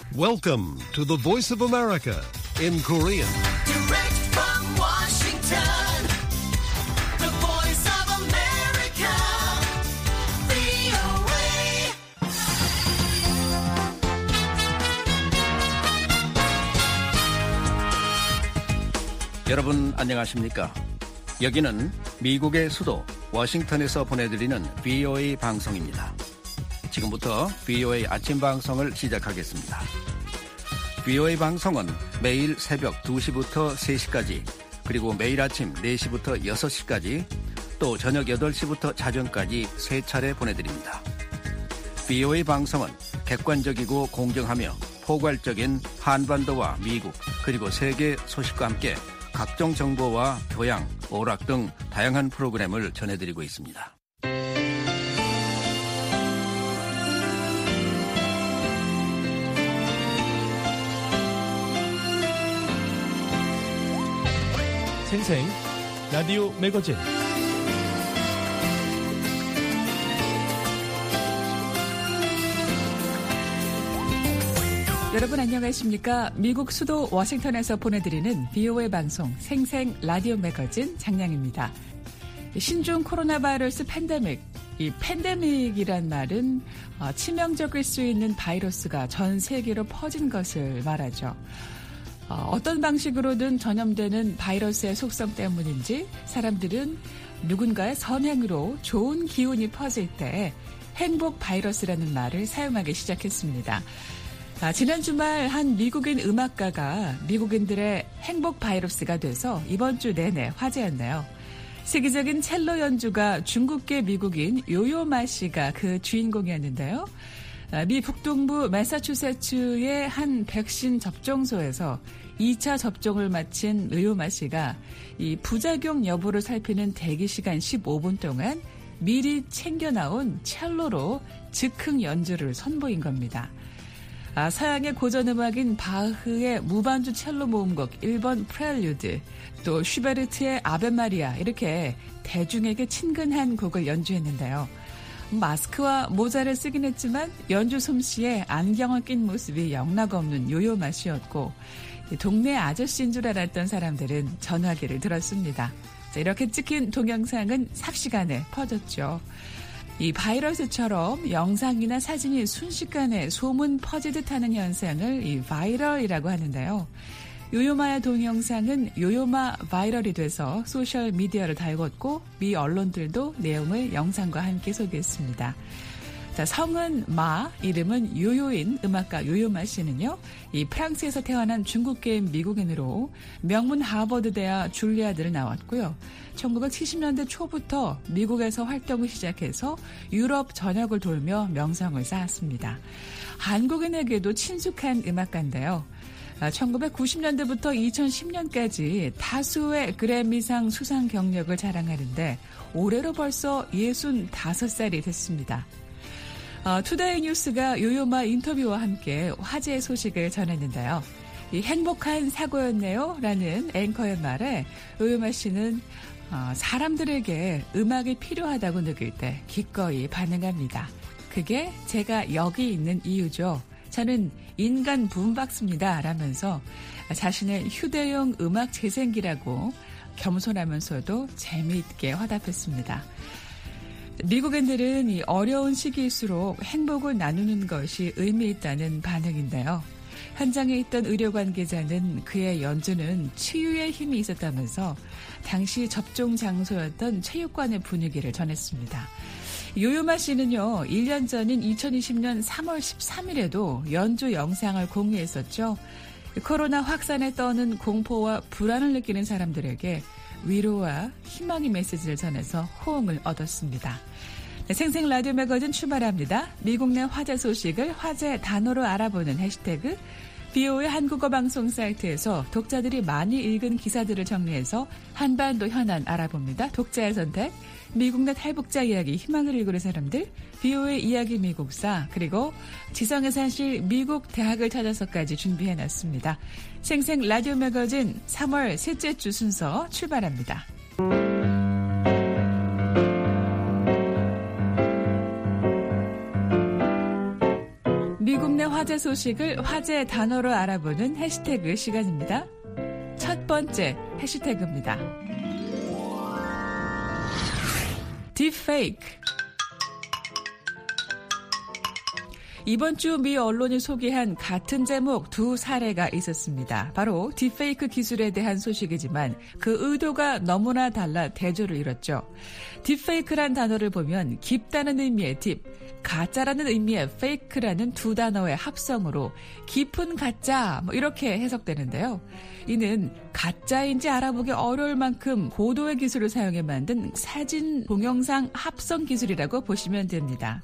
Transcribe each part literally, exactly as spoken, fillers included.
Welcome to the Voice of America in Korean. Direct from Washington, the Voice of America, 브이오에이. 여러분 안녕하십니까? 여기는 미국의 수도 워싱턴에서 보내드리는 브이오에이 방송입니다. 지금부터 브이오에이 아침 방송을 시작하겠습니다. 브이오에이 방송은 매일 새벽 두 시부터 세 시까지, 그리고 매일 아침 네 시부터 여섯 시까지, 또 저녁 여덟 시부터 자정까지 세 차례 보내드립니다. 브이오에이 방송은 객관적이고 공정하며 포괄적인 한반도와 미국 그리고 세계 소식과 함께 각종 정보와 교양, 오락 등 다양한 프로그램을 전해드리고 있습니다. 생생 라디오 매거진. 여러분 안녕하십니까? 미국 수도 워싱턴에서 보내드리는 브이오에이 방송 생생 라디오 매거진 장량입니다. 신종 코로나 바이러스 팬데믹, 이 팬데믹이란 말은 치명적일 수 있는 바이러스가 전 세계로 퍼진 것을 말하죠. 어떤 방식으로든 전염되는 바이러스의 속성 때문인지 사람들은 누군가의 선행으로 좋은 기운이 퍼질 때 행복 바이러스라는 말을 사용하기 시작했습니다. 아, 지난 주말 한 미국인 음악가가 미국인들의 행복 바이러스가 돼서 이번 주 내내 화제였네요. 세계적인 첼로 연주가 중국계 미국인 요요마 씨가 그 주인공이었는데요. 아, 미 북동부 매사추세츠의 한 백신 접종소에서 이 차 접종을 마친 요요마 씨가 이 부작용 여부를 살피는 대기 시간 십오 분 동안 미리 챙겨나온 첼로로 즉흥 연주를 선보인 겁니다. 아, 서양의 고전음악인 바흐의 무반주 첼로 모음곡 일 번 프렐류드, 또 슈베르트의 아베 마리아, 이렇게 대중에게 친근한 곡을 연주했는데요. 마스크와 모자를 쓰긴 했지만 연주 솜씨에 안경을 낀 모습이 영락없는 요요마 씨였고, 동네 아저씨인 줄 알았던 사람들은 전화기를 들었습니다. 자, 이렇게 찍힌 동영상은 삽시간에 퍼졌죠. 이 바이러스처럼 영상이나 사진이 순식간에 소문 퍼지듯 하는 현상을 이 바이럴이라고 하는데요. 요요마의 동영상은 요요마 바이럴이 돼서 소셜미디어를 달궜고 미 언론들도 내용을 영상과 함께 소개했습니다. 자, 성은 마, 이름은 요요인 음악가 요요마 씨는요, 이 프랑스에서 태어난 중국계인 미국인으로 명문 하버드대와 줄리아드를 나왔고요. 천구백칠십 년대 초부터 미국에서 활동을 시작해서 유럽 전역을 돌며 명성을 쌓았습니다. 한국인에게도 친숙한 음악가인데요. 천구백구십 년대부터 이천십 년까지 다수의 그래미상 수상 경력을 자랑하는데 올해로 벌써 예순다섯 살이 됐습니다. 어, 투데이 뉴스가 요요마 인터뷰와 함께 화제의 소식을 전했는데요. 이 행복한 사고였네요 라는 앵커의 말에 요요마 씨는 어, 사람들에게 음악이 필요하다고 느낄 때 기꺼이 반응합니다. 그게 제가 여기 있는 이유죠. 저는 인간 붐박스입니다 라면서 자신의 휴대용 음악 재생기라고 겸손하면서도 재미있게 화답했습니다. 미국인들은 이 어려운 시기일수록 행복을 나누는 것이 의미 있다는 반응인데요. 현장에 있던 의료 관계자는 그의 연주는 치유의 힘이 있었다면서 당시 접종 장소였던 체육관의 분위기를 전했습니다. 요요마 씨는요, 일 년 전인 이천이십 년 삼월 십삼일에도 연주 영상을 공유했었죠. 코로나 확산에 떠는 공포와 불안을 느끼는 사람들에게 위로와 희망의 메시지를 전해서 호응을 얻었습니다. 네, 생생 라디오 매거진 출발합니다. 미국 내 화제 소식을 화제 단어로 알아보는 해시태그 브이오에이 한국어 방송 사이트에서 독자들이 많이 읽은 기사들을 정리해서 한반도 현안 알아봅니다. 독자의 선택, 미국 내 탈북자 이야기, 희망을 읽으는 사람들, 브이오에이 이야기 미국사, 그리고 지성의 사실 미국 대학을 찾아서까지 준비해놨습니다. 생생 라디오 매거진 삼월 셋째 주 순서 출발합니다. 미국 내 화제 소식을 화제 단어로 알아보는 해시태그 시간입니다. 첫 번째 해시태그입니다. 딥페이크. 이번 주 미 언론이 소개한 같은 제목 두 사례가 있었습니다. 바로 딥페이크 기술에 대한 소식이지만 그 의도가 너무나 달라 대조를 이뤘죠. 딥페이크란 단어를 보면 깊다는 의미의 딥, 가짜라는 의미의 페이크라는 두 단어의 합성으로 깊은 가짜 뭐 이렇게 해석되는데요. 이는 가짜인지 알아보기 어려울 만큼 고도의 기술을 사용해 만든 사진 동영상 합성 기술이라고 보시면 됩니다.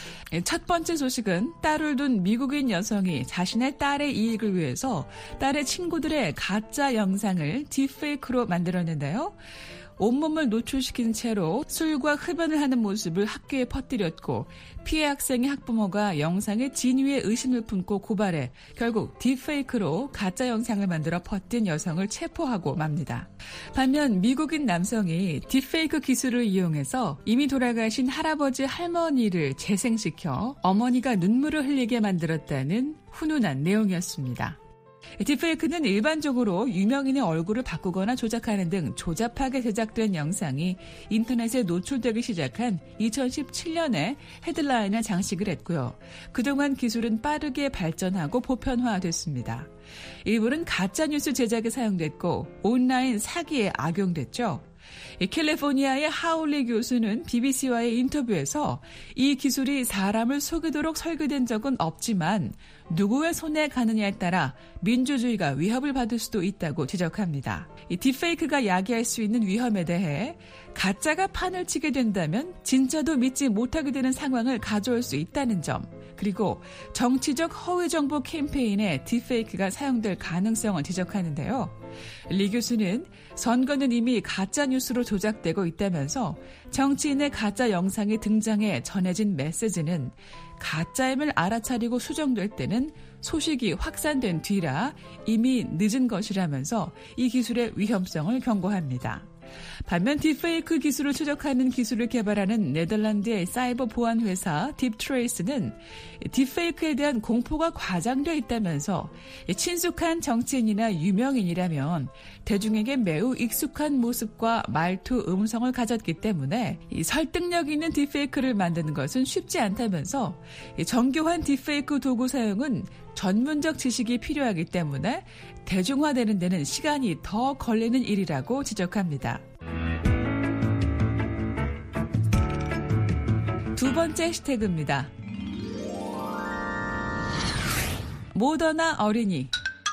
첫 번째 소식은 딸을 둔 미국인 여성이 자신의 딸의 이익을 위해서 딸의 친구들의 가짜 영상을 딥페이크로 만들었는데요. 온몸을 노출시킨 채로 술과 흡연을 하는 모습을 학교에 퍼뜨렸고 피해 학생의 학부모가 영상의 진위에 의심을 품고 고발해 결국 딥페이크로 가짜 영상을 만들어 퍼뜨린 여성을 체포하고 맙니다. 반면 미국인 남성이 딥페이크 기술을 이용해서 이미 돌아가신 할아버지 할머니를 재생시켜 어머니가 눈물을 흘리게 만들었다는 훈훈한 내용이었습니다. 딥페이크는 일반적으로 유명인의 얼굴을 바꾸거나 조작하는 등 조잡하게 제작된 영상이 인터넷에 노출되기 시작한 이천십칠 년에 헤드라인을 장식을 했고요. 그동안 기술은 빠르게 발전하고 보편화됐습니다. 일부는 가짜뉴스 제작에 사용됐고 온라인 사기에 악용됐죠. 캘리포니아의 하울리 교수는 비비씨와의 인터뷰에서 이 기술이 사람을 속이도록 설계된 적은 없지만 누구의 손에 가느냐에 따라 민주주의가 위협을 받을 수도 있다고 지적합니다. 이 딥페이크가 야기할 수 있는 위험에 대해 가짜가 판을 치게 된다면 진짜도 믿지 못하게 되는 상황을 가져올 수 있다는 점, 그리고 정치적 허위 정보 캠페인에 딥페이크가 사용될 가능성을 지적하는데요. 리 교수는 선거는 이미 가짜 뉴스로 조작되고 있다면서 정치인의 가짜 영상이 등장해 전해진 메시지는 가짜임을 알아차리고 수정될 때는 소식이 확산된 뒤라 이미 늦은 것이라면서 이 기술의 위험성을 경고합니다. 반면 딥페이크 기술을 추적하는 기술을 개발하는 네덜란드의 사이버 보안 회사 딥트레이스는 딥페이크에 대한 공포가 과장되어 있다면서 친숙한 정치인이나 유명인이라면 대중에게 매우 익숙한 모습과 말투, 음성을 가졌기 때문에 설득력 있는 딥페이크를 만드는 것은 쉽지 않다면서 정교한 딥페이크 도구 사용은 전문적 지식이 필요하기 때문에 대중화되는 데는 시간이 더 걸리는 일이라고 지적합니다. 두 번째 해시태그입니다. 모더나 어린이.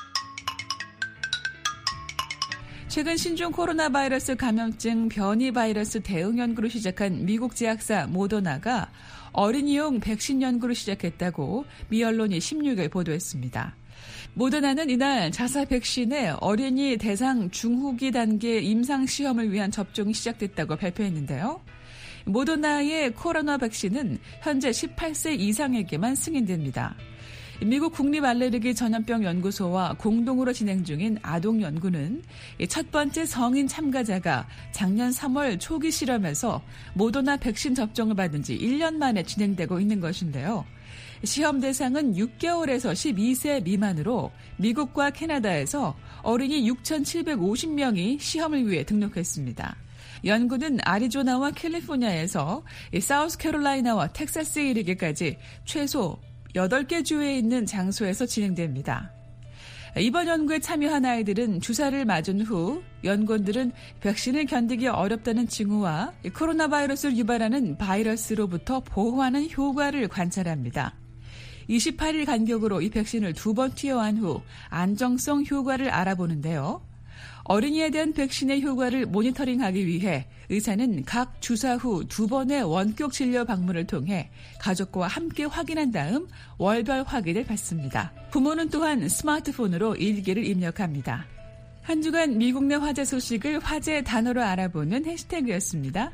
최근 신종 코로나 바이러스 감염증 변이 바이러스 대응 연구를 시작한 미국 제약사 모더나가 어린이용 백신 연구를 시작했다고 미 언론이 십육 일 보도했습니다. 모더나는 이날 자사 백신의 어린이 대상 중후기 단계 임상 시험을 위한 접종이 시작됐다고 발표했는데요. 모더나의 코로나 백신은 현재 십팔 세 이상에게만 승인됩니다. 미국 국립알레르기 전염병 연구소와 공동으로 진행 중인 아동 연구는 첫 번째 성인 참가자가 작년 삼월 초기 실험에서 모더나 백신 접종을 받은 지 일 년 만에 진행되고 있는 것인데요. 시험 대상은 육 개월에서 십이 세 미만으로 미국과 캐나다에서 어린이 육천칠백오십 명이 시험을 위해 등록했습니다. 연구는 아리조나와 캘리포니아에서 사우스캐롤라이나와 텍사스에 이르기까지 최소 여덟 개 주에 있는 장소에서 진행됩니다. 이번 연구에 참여한 아이들은 주사를 맞은 후 연구원들은 백신을 견디기 어렵다는 징후와 코로나 바이러스를 유발하는 바이러스로부터 보호하는 효과를 관찰합니다. 이십팔 일 간격으로 이 백신을 두 번 투여한 후 안정성 효과를 알아보는데요. 어린이에 대한 백신의 효과를 모니터링하기 위해 의사는 각 주사 후 두 번의 원격 진료 방문을 통해 가족과 함께 확인한 다음 월별 확인을 받습니다. 부모는 또한 스마트폰으로 일기를 입력합니다. 한 주간 미국 내 화제 소식을 화제 단어로 알아보는 해시태그였습니다.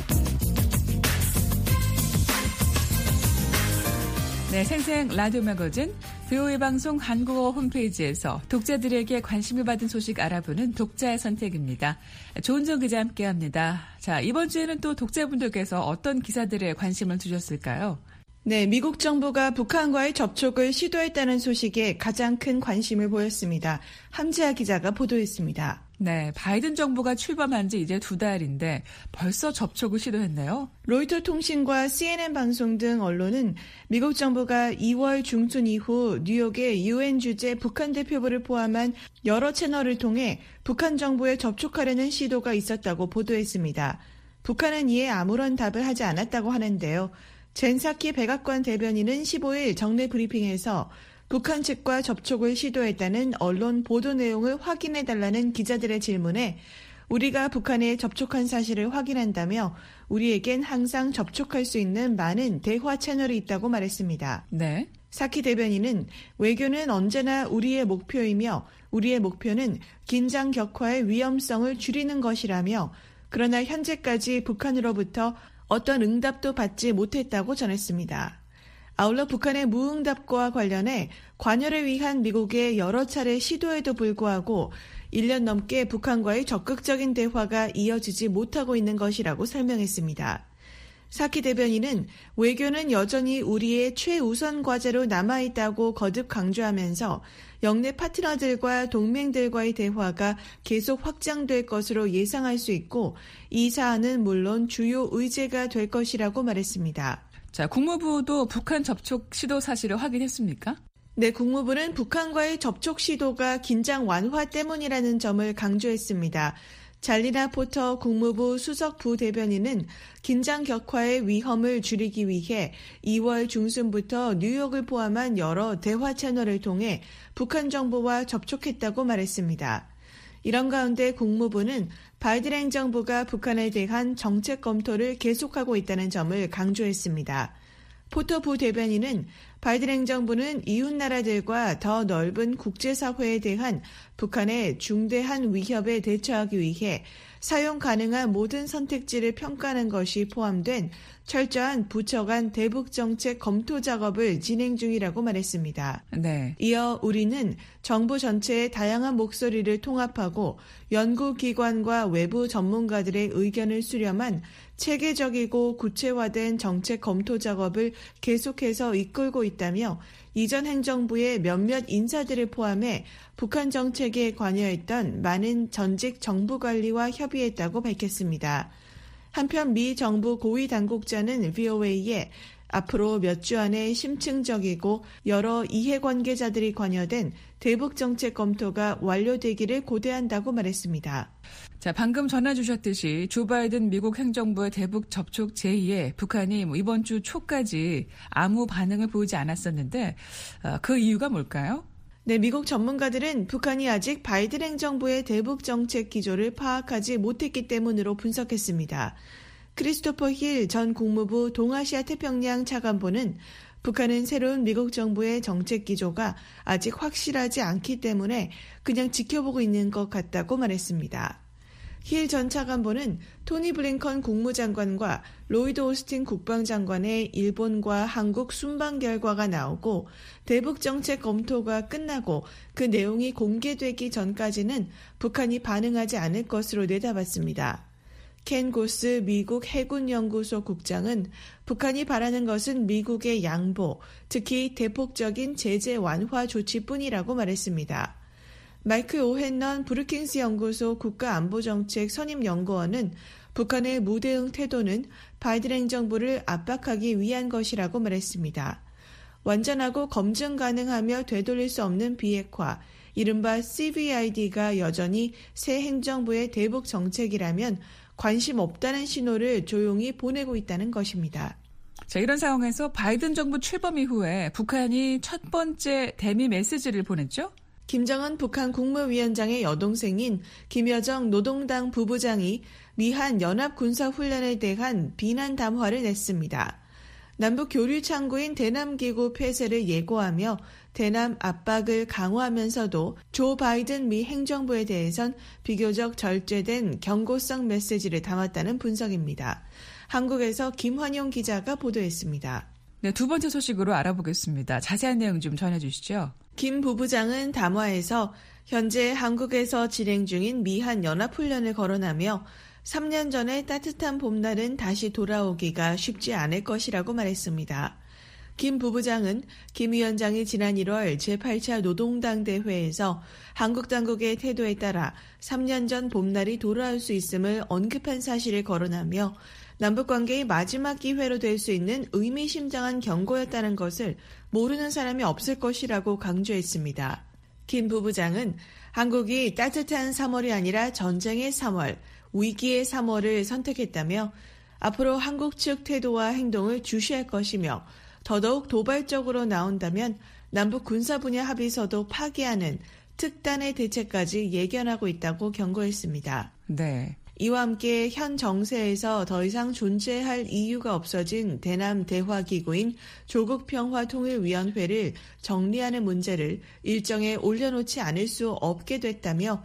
네, 생생 라디오 매거진 브이오에이 방송 한국어 홈페이지에서 독자들에게 관심을 받은 소식 알아보는 독자의 선택입니다. 조은정 기자 함께합니다. 자, 이번 주에는 또 독자분들께서 어떤 기사들에 관심을 두셨을까요? 네, 미국 정부가 북한과의 접촉을 시도했다는 소식에 가장 큰 관심을 보였습니다. 함지아 기자가 보도했습니다. 네, 바이든 정부가 출범한 지 이제 두 달인데 벌써 접촉을 시도했네요. 로이터 통신과 씨엔엔 방송 등 언론은 미국 정부가 이월 중순 이후 뉴욕의 유엔 주재 북한 대표부를 포함한 여러 채널을 통해 북한 정부에 접촉하려는 시도가 있었다고 보도했습니다. 북한은 이에 아무런 답을 하지 않았다고 하는데요. 젠사키 백악관 대변인은 십오일 정례 브리핑에서 북한 측과 접촉을 시도했다는 언론 보도 내용을 확인해달라는 기자들의 질문에 우리가 북한에 접촉한 사실을 확인한다며 우리에겐 항상 접촉할 수 있는 많은 대화 채널이 있다고 말했습니다. 네. 사키 대변인은 외교는 언제나 우리의 목표이며 우리의 목표는 긴장 격화의 위험성을 줄이는 것이라며 그러나 현재까지 북한으로부터 어떤 응답도 받지 못했다고 전했습니다. 아울러 북한의 무응답과 관련해 관여를 위한 미국의 여러 차례 시도에도 불구하고 일 년 넘게 북한과의 적극적인 대화가 이어지지 못하고 있는 것이라고 설명했습니다. 사키 대변인은 외교는 여전히 우리의 최우선 과제로 남아있다고 거듭 강조하면서 영내 파트너들과 동맹들과의 대화가 계속 확장될 것으로 예상할 수 있고 이 사안은 물론 주요 의제가 될 것이라고 말했습니다. 자, 국무부도 북한 접촉 시도 사실을 확인했습니까? 네, 국무부는 북한과의 접촉 시도가 긴장 완화 때문이라는 점을 강조했습니다. 잘리나 포터 국무부 수석 부대변인은 긴장 격화의 위험을 줄이기 위해 이월 중순부터 뉴욕을 포함한 여러 대화 채널을 통해 북한 정부와 접촉했다고 말했습니다. 이런 가운데 국무부는 바이든 행정부가 북한에 대한 정책 검토를 계속하고 있다는 점을 강조했습니다. 포터 부대변인은 바이든 행정부는 이웃나라들과 더 넓은 국제사회에 대한 북한의 중대한 위협에 대처하기 위해 사용 가능한 모든 선택지를 평가하는 것이 포함된 철저한 부처 간 대북 정책 검토 작업을 진행 중이라고 말했습니다. 네. 이어 우리는 정부 전체의 다양한 목소리를 통합하고 연구기관과 외부 전문가들의 의견을 수렴한 체계적이고 구체화된 정책 검토 작업을 계속해서 이끌고 있다며 이전 행정부의 몇몇 인사들을 포함해 북한 정책에 관여했던 많은 전직 정부관리와 협의했다고 밝혔습니다. 한편 미 정부 고위 당국자는 브이오에이에 앞으로 몇 주 안에 심층적이고 여러 이해관계자들이 관여된 대북 정책 검토가 완료되기를 고대한다고 말했습니다. 자, 방금 전해 주셨듯이 조 바이든 미국 행정부의 대북 접촉 제의에 북한이 뭐 이번 주 초까지 아무 반응을 보이지 않았었는데 어, 그 이유가 뭘까요? 네, 미국 전문가들은 북한이 아직 바이든 행정부의 대북 정책 기조를 파악하지 못했기 때문으로 분석했습니다. 크리스토퍼 힐 전 국무부 동아시아 태평양 차관보는 북한은 새로운 미국 정부의 정책 기조가 아직 확실하지 않기 때문에 그냥 지켜보고 있는 것 같다고 말했습니다. 힐 전 차관보는 토니 블링컨 국무장관과 로이드 오스틴 국방장관의 일본과 한국 순방 결과가 나오고 대북 정책 검토가 끝나고 그 내용이 공개되기 전까지는 북한이 반응하지 않을 것으로 내다봤습니다. 켄 고스 미국 해군연구소 국장은 북한이 바라는 것은 미국의 양보, 특히 대폭적인 제재 완화 조치뿐이라고 말했습니다. 마이클 오헨넌 브루킹스 연구소 국가안보정책 선임연구원은 북한의 무대응 태도는 바이든 행정부를 압박하기 위한 것이라고 말했습니다. 완전하고 검증 가능하며 되돌릴 수 없는 비핵화, 이른바 씨브이아이디가 여전히 새 행정부의 대북 정책이라면 관심 없다는 신호를 조용히 보내고 있다는 것입니다. 자, 이런 상황에서 바이든 정부 출범 이후에 북한이 첫 번째 대미 메시지를 보냈죠? 김정은 북한 국무위원장의 여동생인 김여정 노동당 부부장이 미한 연합군사훈련에 대한 비난 담화를 냈습니다. 남북 교류 창구인 대남기구 폐쇄를 예고하며 대남 압박을 강화하면서도 조 바이든 미 행정부에 대해선 비교적 절제된 경고성 메시지를 담았다는 분석입니다. 한국에서 김환용 기자가 보도했습니다. 네, 두 번째 소식으로 알아보겠습니다. 자세한 내용 좀 전해주시죠. 김 부부장은 담화에서 현재 한국에서 진행 중인 미한 연합훈련을 거론하며 삼 년 전의 따뜻한 봄날은 다시 돌아오기가 쉽지 않을 것이라고 말했습니다. 김 부부장은 김 위원장이 지난 일월 제팔 차 노동당 대회에서 한국 당국의 태도에 따라 삼 년 전 봄날이 돌아올 수 있음을 언급한 사실을 거론하며 남북관계의 마지막 기회로 될 수 있는 의미심장한 경고였다는 것을 모르는 사람이 없을 것이라고 강조했습니다. 김 부부장은 한국이 따뜻한 삼월이 아니라 전쟁의 삼월, 위기의 삼월을 선택했다며 앞으로 한국 측 태도와 행동을 주시할 것이며 더더욱 도발적으로 나온다면 남북 군사 분야 합의서도 파기하는 특단의 대책까지 예견하고 있다고 경고했습니다. 네. 이와 함께 현 정세에서 더 이상 존재할 이유가 없어진 대남 대화기구인 조국평화통일위원회를 정리하는 문제를 일정에 올려놓지 않을 수 없게 됐다며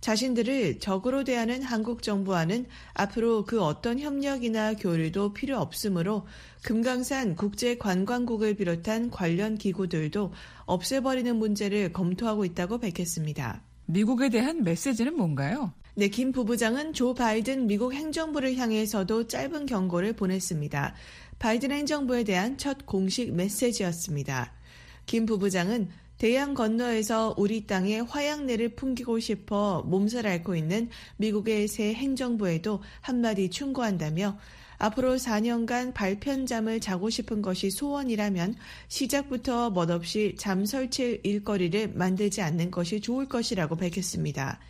자신들을 적으로 대하는 한국 정부와는 앞으로 그 어떤 협력이나 교류도 필요 없으므로 금강산 국제관광국을 비롯한 관련 기구들도 없애버리는 문제를 검토하고 있다고 밝혔습니다. 미국에 대한 메시지는 뭔가요? 네, 김 부부장은 조 바이든 미국 행정부를 향해서도 짧은 경고를 보냈습니다. 바이든 행정부에 대한 첫 공식 메시지였습니다. 김 부부장은 대양 건너에서 우리 땅에 화양내를 풍기고 싶어 몸살 앓고 있는 미국의 새 행정부에도 한마디 충고한다며 앞으로 사 년간 발편잠을 자고 싶은 것이 소원이라면 시작부터 멋없이 잠 설칠 일거리를 만들지 않는 것이 좋을 것이라고 밝혔습니다.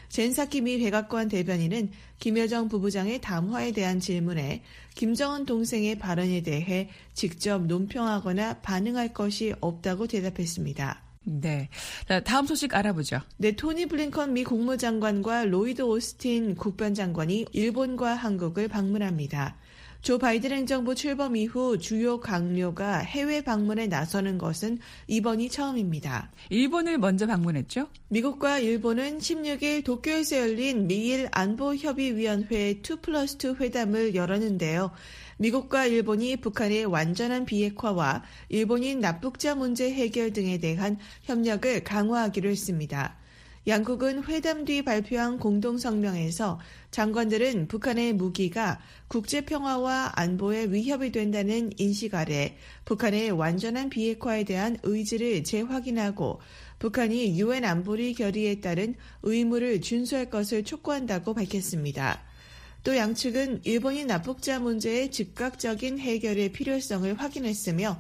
젠사키 미 백악관 대변인은 김여정 부부장의 담화에 대한 질문에 김정은 동생의 발언에 대해 직접 논평하거나 반응할 것이 없다고 대답했습니다. 네. 다음 소식 알아보죠. 네, 토니 블링컨 미 국무장관과 로이드 오스틴 국방장관이 일본과 한국을 방문합니다. 조 바이든 행정부 출범 이후 주요 강료가 해외 방문에 나서는 것은 이번이 처음입니다. 일본을 먼저 방문했죠? 미국과 일본은 십육 일 도쿄에서 열린 미일 안보협의위원회 이 플러스 이 회담을 열었는데요. 미국과 일본이 북한의 완전한 비핵화와 일본인 납북자 문제 해결 등에 대한 협력을 강화하기로 했습니다. 양국은 회담 뒤 발표한 공동성명에서 장관들은 북한의 무기가 국제평화와 안보에 위협이 된다는 인식 아래 북한의 완전한 비핵화에 대한 의지를 재확인하고 북한이 유엔 안보리 결의에 따른 의무를 준수할 것을 촉구한다고 밝혔습니다. 또 양측은 일본인 납북자 문제의 즉각적인 해결의 필요성을 확인했으며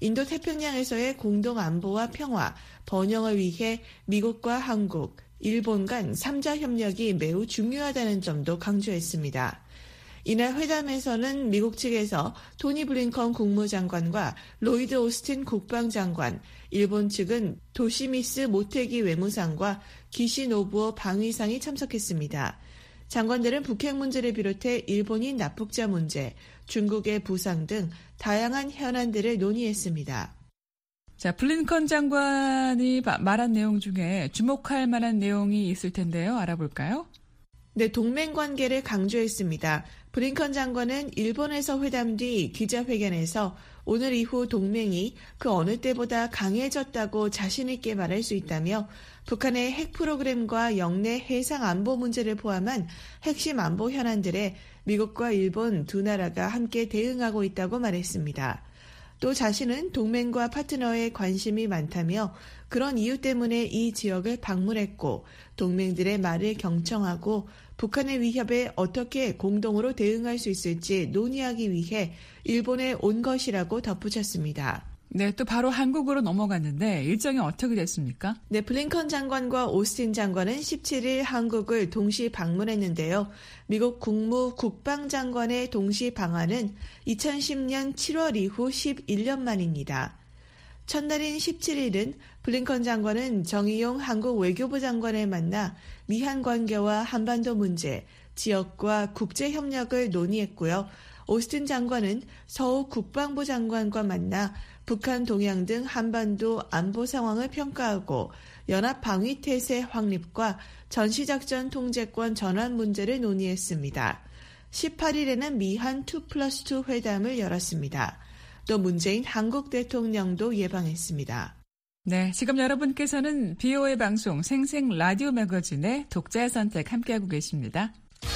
인도태평양에서의 공동 안보와 평화, 번영을 위해 미국과 한국, 일본 간 삼자 협력이 매우 중요하다는 점도 강조했습니다. 이날 회담에서는 미국 측에서 토니 블링컨 국무장관과 로이드 오스틴 국방장관, 일본 측은 도시미스 모테기 외무상과 기시 노부오 방위상이 참석했습니다. 장관들은 북핵 문제를 비롯해 일본인 납북자 문제, 중국의 부상 등 다양한 현안들을 논의했습니다. 자, 블링컨 장관이 말한 내용 중에 주목할 만한 내용이 있을 텐데요. 알아볼까요? 네, 동맹 관계를 강조했습니다. 블링컨 장관은 일본에서 회담 뒤 기자회견에서 오늘 이후 동맹이 그 어느 때보다 강해졌다고 자신 있게 말할 수 있다며 북한의 핵 프로그램과 영내 해상 안보 문제를 포함한 핵심 안보 현안들에 미국과 일본 두 나라가 함께 대응하고 있다고 말했습니다. 또 자신은 동맹과 파트너에 관심이 많다며 그런 이유 때문에 이 지역을 방문했고 동맹들의 말을 경청하고 북한의 위협에 어떻게 공동으로 대응할 수 있을지 논의하기 위해 일본에 온 것이라고 덧붙였습니다. 네, 또 바로 한국으로 넘어갔는데 일정이 어떻게 됐습니까? 네, 블링컨 장관과 오스틴 장관은 십칠 일 한국을 동시 방문했는데요. 미국 국무 국방장관의 동시 방한은 이천십 년 칠월 이후 십일 년 만입니다. 첫날인 십칠 일은 블링컨 장관은 정의용 한국 외교부 장관을 만나 미한 관계와 한반도 문제, 지역과 국제협력을 논의했고요. 오스틴 장관은 서욱 국방부 장관과 만나 북한 동향 등 한반도 안보 상황을 평가하고 연합방위태세 확립과 전시작전 통제권 전환 문제를 논의했습니다. 십팔 일에는 미한 이 플러스 이 회담을 열었습니다. 또 문재인 한국 대통령도 예방했습니다. 네, 지금 여러분께서는 비오에이 방송 생생 라디오 매거진의 독자 선택 함께하고 계십니다.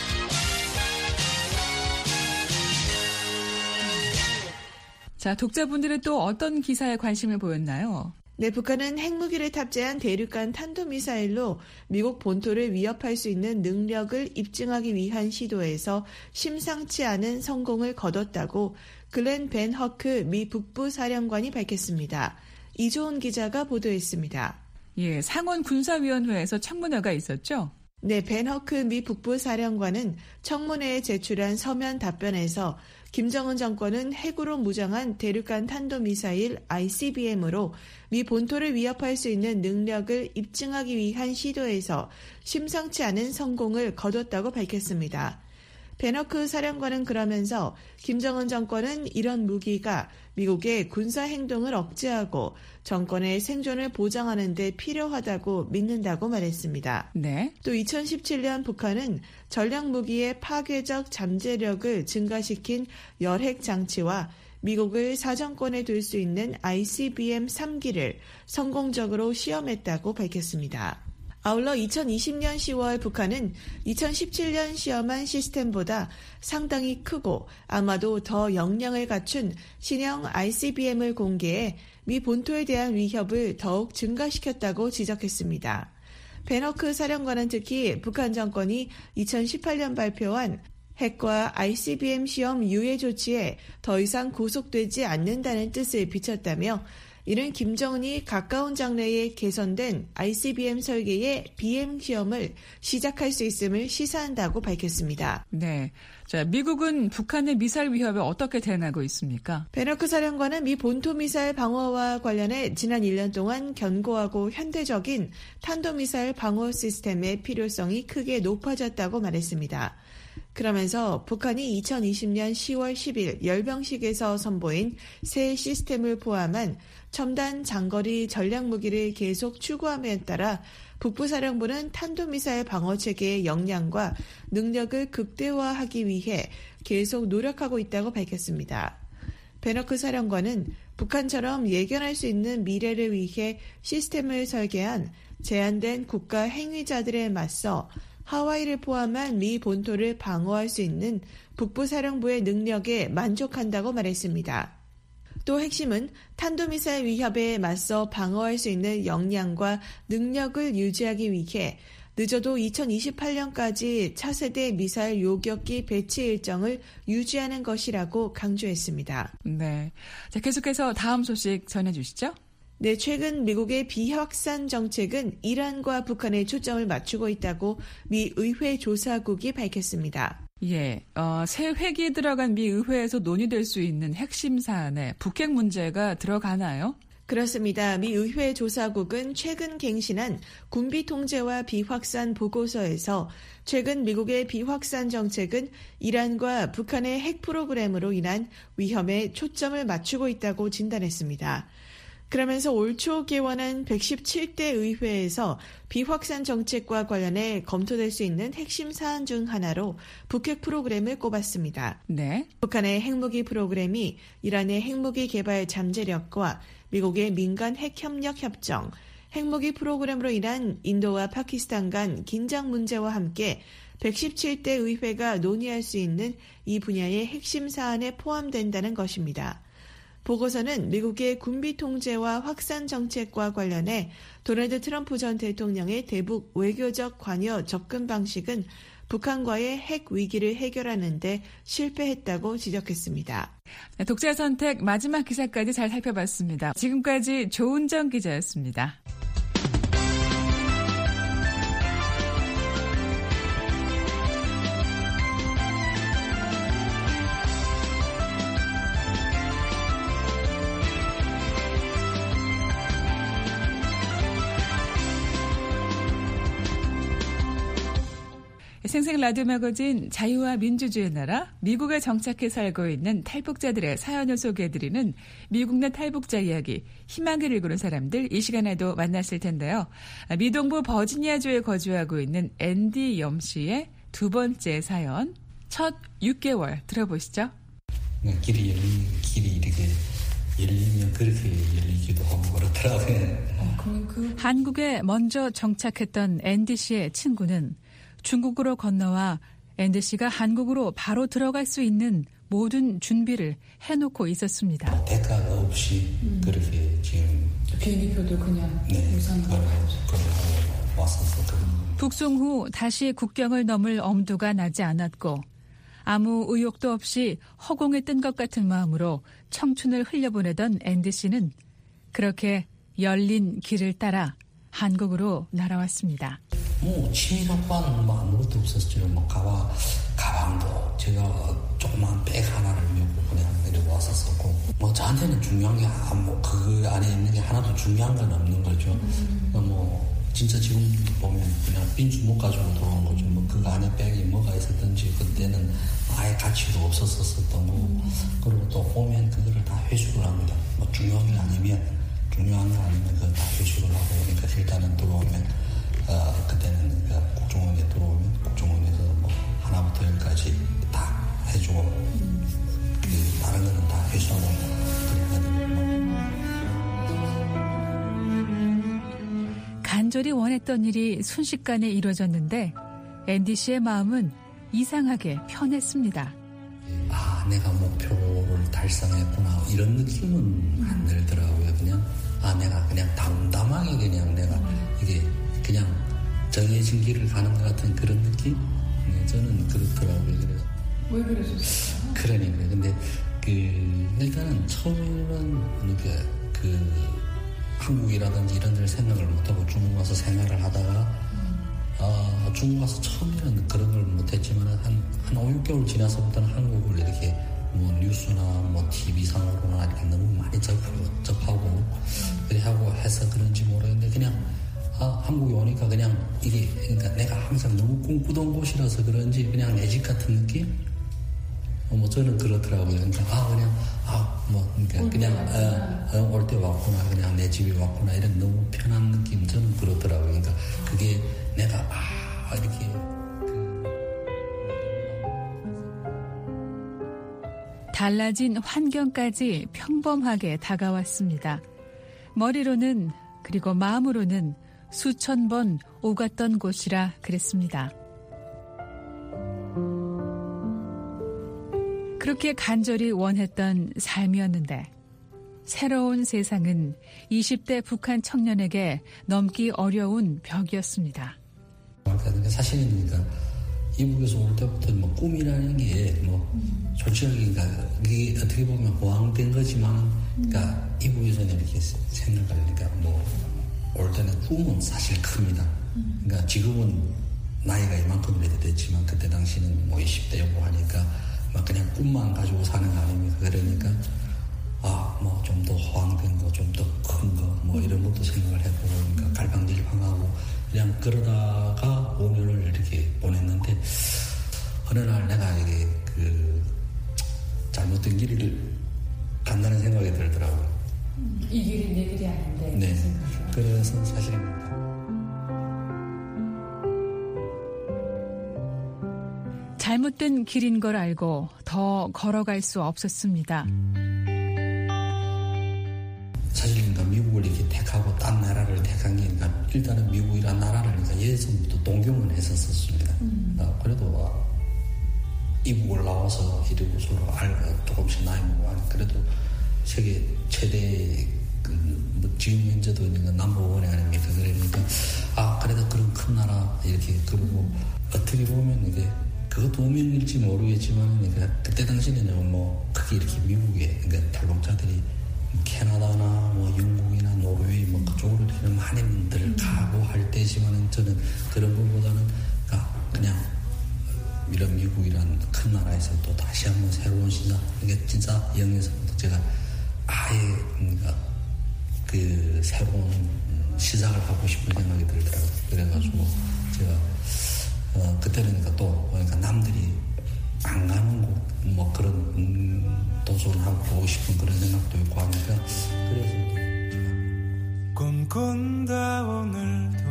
자, 독자분들은 또 어떤 기사에 관심을 보였나요? 네, 북한은 핵무기를 탑재한 대륙간 탄도미사일로 미국 본토를 위협할 수 있는 능력을 입증하기 위한 시도에서 심상치 않은 성공을 거뒀다고 글렌 벤 허크 미 북부사령관이 밝혔습니다. 이조은 기자가 보도했습니다. 예, 상원 군사위원회에서 청문회가 있었죠? 네, 벤 허크 미 북부사령관은 청문회에 제출한 서면 답변에서 김정은 정권은 핵으로 무장한 대륙간 탄도미사일 아이씨비엠으로 미 본토를 위협할 수 있는 능력을 입증하기 위한 시도에서 심상치 않은 성공을 거뒀다고 밝혔습니다. 베너크 사령관은 그러면서 김정은 정권은 이런 무기가 미국의 군사 행동을 억제하고 정권의 생존을 보장하는 데 필요하다고 믿는다고 말했습니다. 네. 또 이천십칠 년 북한은 전략무기의 파괴적 잠재력을 증가시킨 열핵 장치와 미국을 사정권에 둘 수 있는 아이씨비엠 삼 기를 성공적으로 시험했다고 밝혔습니다. 아울러 이천이십 년 시월 북한은 이천십칠 년 시험한 시스템보다 상당히 크고 아마도 더 역량을 갖춘 신형 아이씨비엠을 공개해 미 본토에 대한 위협을 더욱 증가시켰다고 지적했습니다. 베너크 사령관은 특히 북한 정권이 이천십팔 년 발표한 핵과 아이씨비엠 시험 유예 조치에 더 이상 구속되지 않는다는 뜻을 비췄다며 이는 김정은이 가까운 장래에 개선된 아이씨비엠 설계의 비엠 시험을 시작할 수 있음을 시사한다고 밝혔습니다. 네, 자 미국은 북한의 미사일 위협에 어떻게 대응하고 있습니까? 베너크 사령관은 미 본토 미사일 방어와 관련해 지난 일 년 동안 견고하고 현대적인 탄도미사일 방어 시스템의 필요성이 크게 높아졌다고 말했습니다. 그러면서 북한이 이천이십 년 시월 십일 열병식에서 선보인 새 시스템을 포함한 첨단 장거리 전략무기를 계속 추구함에 따라 북부사령부는 탄도미사일 방어체계의 역량과 능력을 극대화하기 위해 계속 노력하고 있다고 밝혔습니다. 베너크 사령관은 북한처럼 예견할 수 있는 미래를 위해 시스템을 설계한 제한된 국가 행위자들에 맞서 하와이를 포함한 미 본토를 방어할 수 있는 북부사령부의 능력에 만족한다고 말했습니다. 또 핵심은 탄도미사일 위협에 맞서 방어할 수 있는 역량과 능력을 유지하기 위해 늦어도 이천이십팔 년까지 차세대 미사일 요격기 배치 일정을 유지하는 것이라고 강조했습니다. 네, 자, 계속해서 다음 소식 전해주시죠. 네, 최근 미국의 비확산 정책은 이란과 북한에 초점을 맞추고 있다고 미 의회 조사국이 밝혔습니다. 예, 어, 새 회기에 들어간 미 의회에서 논의될 수 있는 핵심 사안에 북핵 문제가 들어가나요? 그렇습니다. 미 의회 조사국은 최근 갱신한 군비 통제와 비확산 보고서에서 최근 미국의 비확산 정책은 이란과 북한의 핵 프로그램으로 인한 위험에 초점을 맞추고 있다고 진단했습니다. 그러면서 올 초 개원한 백십칠 대 의회에서 비확산 정책과 관련해 검토될 수 있는 핵심 사안 중 하나로 북핵 프로그램을 꼽았습니다. 네. 북한의 핵무기 프로그램이 이란의 핵무기 개발 잠재력과 미국의 민간 핵협력 협정, 핵무기 프로그램으로 인한 인도와 파키스탄 간 긴장 문제와 함께 백십칠 대 의회가 논의할 수 있는 이 분야의 핵심 사안에 포함된다는 것입니다. 보고서는 미국의 군비 통제와 확산 정책과 관련해 도널드 트럼프 전 대통령의 대북 외교적 관여 접근 방식은 북한과의 핵 위기를 해결하는 데 실패했다고 지적했습니다. 독자 선택 마지막 기사까지 잘 살펴봤습니다. 지금까지 조은정 기자였습니다. 생생 라디오 매거진 자유와 민주주의 나라 미국에 정착해 살고 있는 탈북자들의 사연을 소개해드리는 미국 내 탈북자 이야기 희망을 일구는 사람들 이 시간에도 만났을 텐데요. 미동부 버지니아주에 거주하고 있는 앤디 염 씨의 두 번째 사연 첫 육 개월 들어보시죠. 길이 열린 길이 이렇게 열리면 그렇게 열리기도 하고 그렇더라고요. 어, 그럼 그 한국에 먼저 정착했던 앤디 씨의 친구는 중국으로 건너와 앤디 씨가 한국으로 바로 들어갈 수 있는 모든 준비를 해놓고 있었습니다. 대가가 없이 음. 그렇게 지금 비행기표도 그냥 네, 그걸 왔었어. 북송 후 다시 국경을 넘을 엄두가 나지 않았고 아무 의욕도 없이 허공에 뜬 것 같은 마음으로 청춘을 흘려보내던 앤디 씨는 그렇게 열린 길을 따라 한국으로 날아왔습니다. 뭐 취미적과는 뭐 아무것도 없었죠. 뭐 가방, 가방도 제가 조그만 백 하나를 메고 그냥 이러고 왔었었고 뭐 저한테는 중요한 게 뭐 그 안에 있는 게 하나도 중요한 건 없는 거죠. 음. 뭐 진짜 지금 보면 그냥 빈수 못 가지고 돌아온 거죠. 뭐 그 안에 백이 뭐가 있었던지 그때는 아예 가치도 없었었던 거고 음. 그리고 또 보면 그거를 다 회수를 합니다. 뭐 중요한 게 아니면 중요한 거 아니면 그걸 다 회수를 하고 그러니까 일단은 들어오면 어, 그때는 그 국정원에 들어오면 국정원에서 뭐 하나부터 열까지 다 해주고 음. 그 다른 거는 다 회수하고 간절히 원했던 일이 순식간에 이루어졌는데 앤디 씨의 마음은 이상하게 편했습니다. 아, 내가 목표를 달성했구나 이런 느낌은 안 들더라고요. 그냥 아, 내가 그냥 담담하게 그냥 내가 이게 그냥 정해진 길을 가는 것 같은 그런 느낌? 네, 저는 그렇더라고요. 그래서 왜 그러셨어요? 그러니까 근데 그 일단은 처음에는 그, 그 한국이라든지 이런 데를 생각을 못하고 중국 와서 생활을 하다가 음. 어, 중국 와서 처음에는 그런 걸 못했지만 한, 한 오, 육 개월 지나서부터는 한국을 이렇게 뭐 뉴스나 뭐 티비상으로나 이렇게 너무 많이 접, 접하고 음. 그래 하고 해서 그런지 모르겠는데 그냥 아, 한국에 오니까 그냥 이게 그러니까 내가 항상 너무 꿈꾸던 곳이라서 그런지 그냥 내 집 같은 느낌? 어, 뭐 저는 그렇더라고요. 그러니까 아 그냥 아 뭐 그러니까 그냥 어, 어, 올 때 왔구나 그냥 내 집에 왔구나 이런 너무 편한 느낌 저는 그렇더라고요. 그러니까 그게 내가 아 이렇게 그... 달라진 환경까지 평범하게 다가왔습니다. 머리로는 그리고 마음으로는 수천 번 오갔던 곳이라 그랬습니다. 그렇게 간절히 원했던 삶이었는데 새로운 세상은 이십 대 북한 청년에게 넘기 어려운 벽이었습니다. 그러니까 사실은 그러니까 이북에서 올 때부터 뭐 꿈이라는 게 뭐 솔직하게 그러니까 이게 어떻게 보면 호황된 거지만 그러니까 이북에서는 이렇게 생각을 그러니까 뭐 올 때는 꿈은 사실 큽니다. 그러니까 지금은 나이가 이만큼이라도 됐지만 그때 당시는 뭐 이십 대였고 하니까 막 그냥 꿈만 가지고 사는 거 아닙니까? 그러니까 아 뭐 좀 더 호황된 거, 좀 더 큰 거 뭐 이런 것도 생각을 해보고 그러니까 갈팡질팡하고 그냥 그러다가 오 년을 이렇게 보냈는데 어느 날 내가 이게 그 잘못된 길을 간다는 생각이 들더라고요. 음, 이 길이 내 길이 아닌데. 네. 그래서 사실 잘못된 길인 걸 알고 더 걸어갈 수 없었습니다. 사실 그러니까 미국을 이렇게 택하고 딴 나라를 택한 게 그러니까 일단은 미국이란 나라를 그러니까 예전부터 동경은 했었습니다. 음. 어, 그래도 이북을 나와서 이러고 서로 알고 조금씩 나이 먹고 하니 그래도 세계 최대 그 뭐 지금 현재도 그러니까 넘버원이 아닙니까? 그러니까 아 그래도 그런 큰 나라 이렇게 그러고 어떻게 보면 이게 그것도 운명일지 모르겠지만 그러니까 그때 당시에는 뭐 크게 이렇게 미국에 그러니까 탈북자들이 캐나다나 뭐 영국이나 노르웨이 뭐 그쪽으로 이렇게 많이들 음. 가고 할 때지만은 저는 그런 것보다는 그냥 이런 미국이란 큰 나라에서 또 다시 한번 새로운 시작 이게 진짜 영에서부터 제가 아예 그러니까 그 새로운 시작을 하고 싶은 생각이 들더라고요. 그래가지고 제가 어, 그때는 그러니까 또 그러니까 남들이 안 가는 곳 뭐 그런 음, 도전하고 보고 싶은 그런 생각도 있고 하니까 그래서 꿈꾼다 오늘도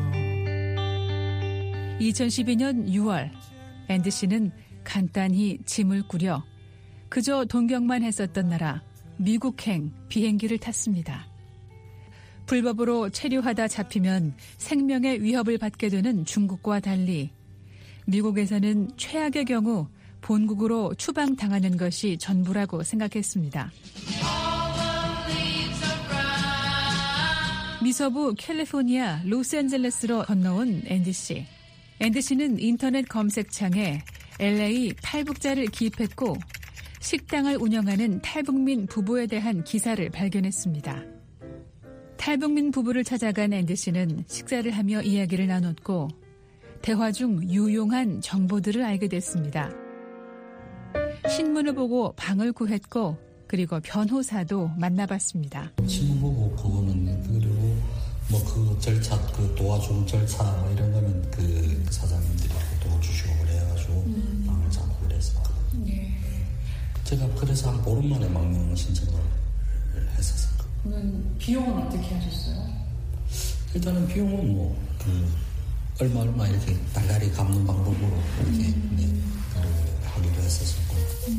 이천십이 년 유월 앤디 씨는 간단히 짐을 꾸려 그저 동경만 했었던 나라 미국행 비행기를 탔습니다. 불법으로 체류하다 잡히면 생명의 위협을 받게 되는 중국과 달리 미국에서는 최악의 경우 본국으로 추방당하는 것이 전부라고 생각했습니다. 미서부 캘리포니아 로스앤젤레스로 건너온 앤디 씨. 앤디 씨는 인터넷 검색창에 엘에이 탈북자를 기입했고 식당을 운영하는 탈북민 부부에 대한 기사를 발견했습니다. 탈북민 부부를 찾아간 앤디 씨는 식사를 하며 이야기를 나눴고 대화 중 유용한 정보들을 알게 됐습니다. 신문을 보고 방을 구했고 그리고 변호사도 만나봤습니다. 신문 보고 그거는 그리고 뭐 그 절차 그 도와주는 절차 뭐 이런 거는 그 사장님들하고 도와주시고 그래가지고 음. 방을 잡고 그랬었거든요. 네. 제가 그래서 한 보름 만에 망명 신청을 했었어요. 그러면 비용은 어떻게 하셨어요? 일단은 비용은 뭐 그 얼마 얼마 이렇게 달달이 갚는 방법으로 이렇게 음. 네, 하기로 했었었고.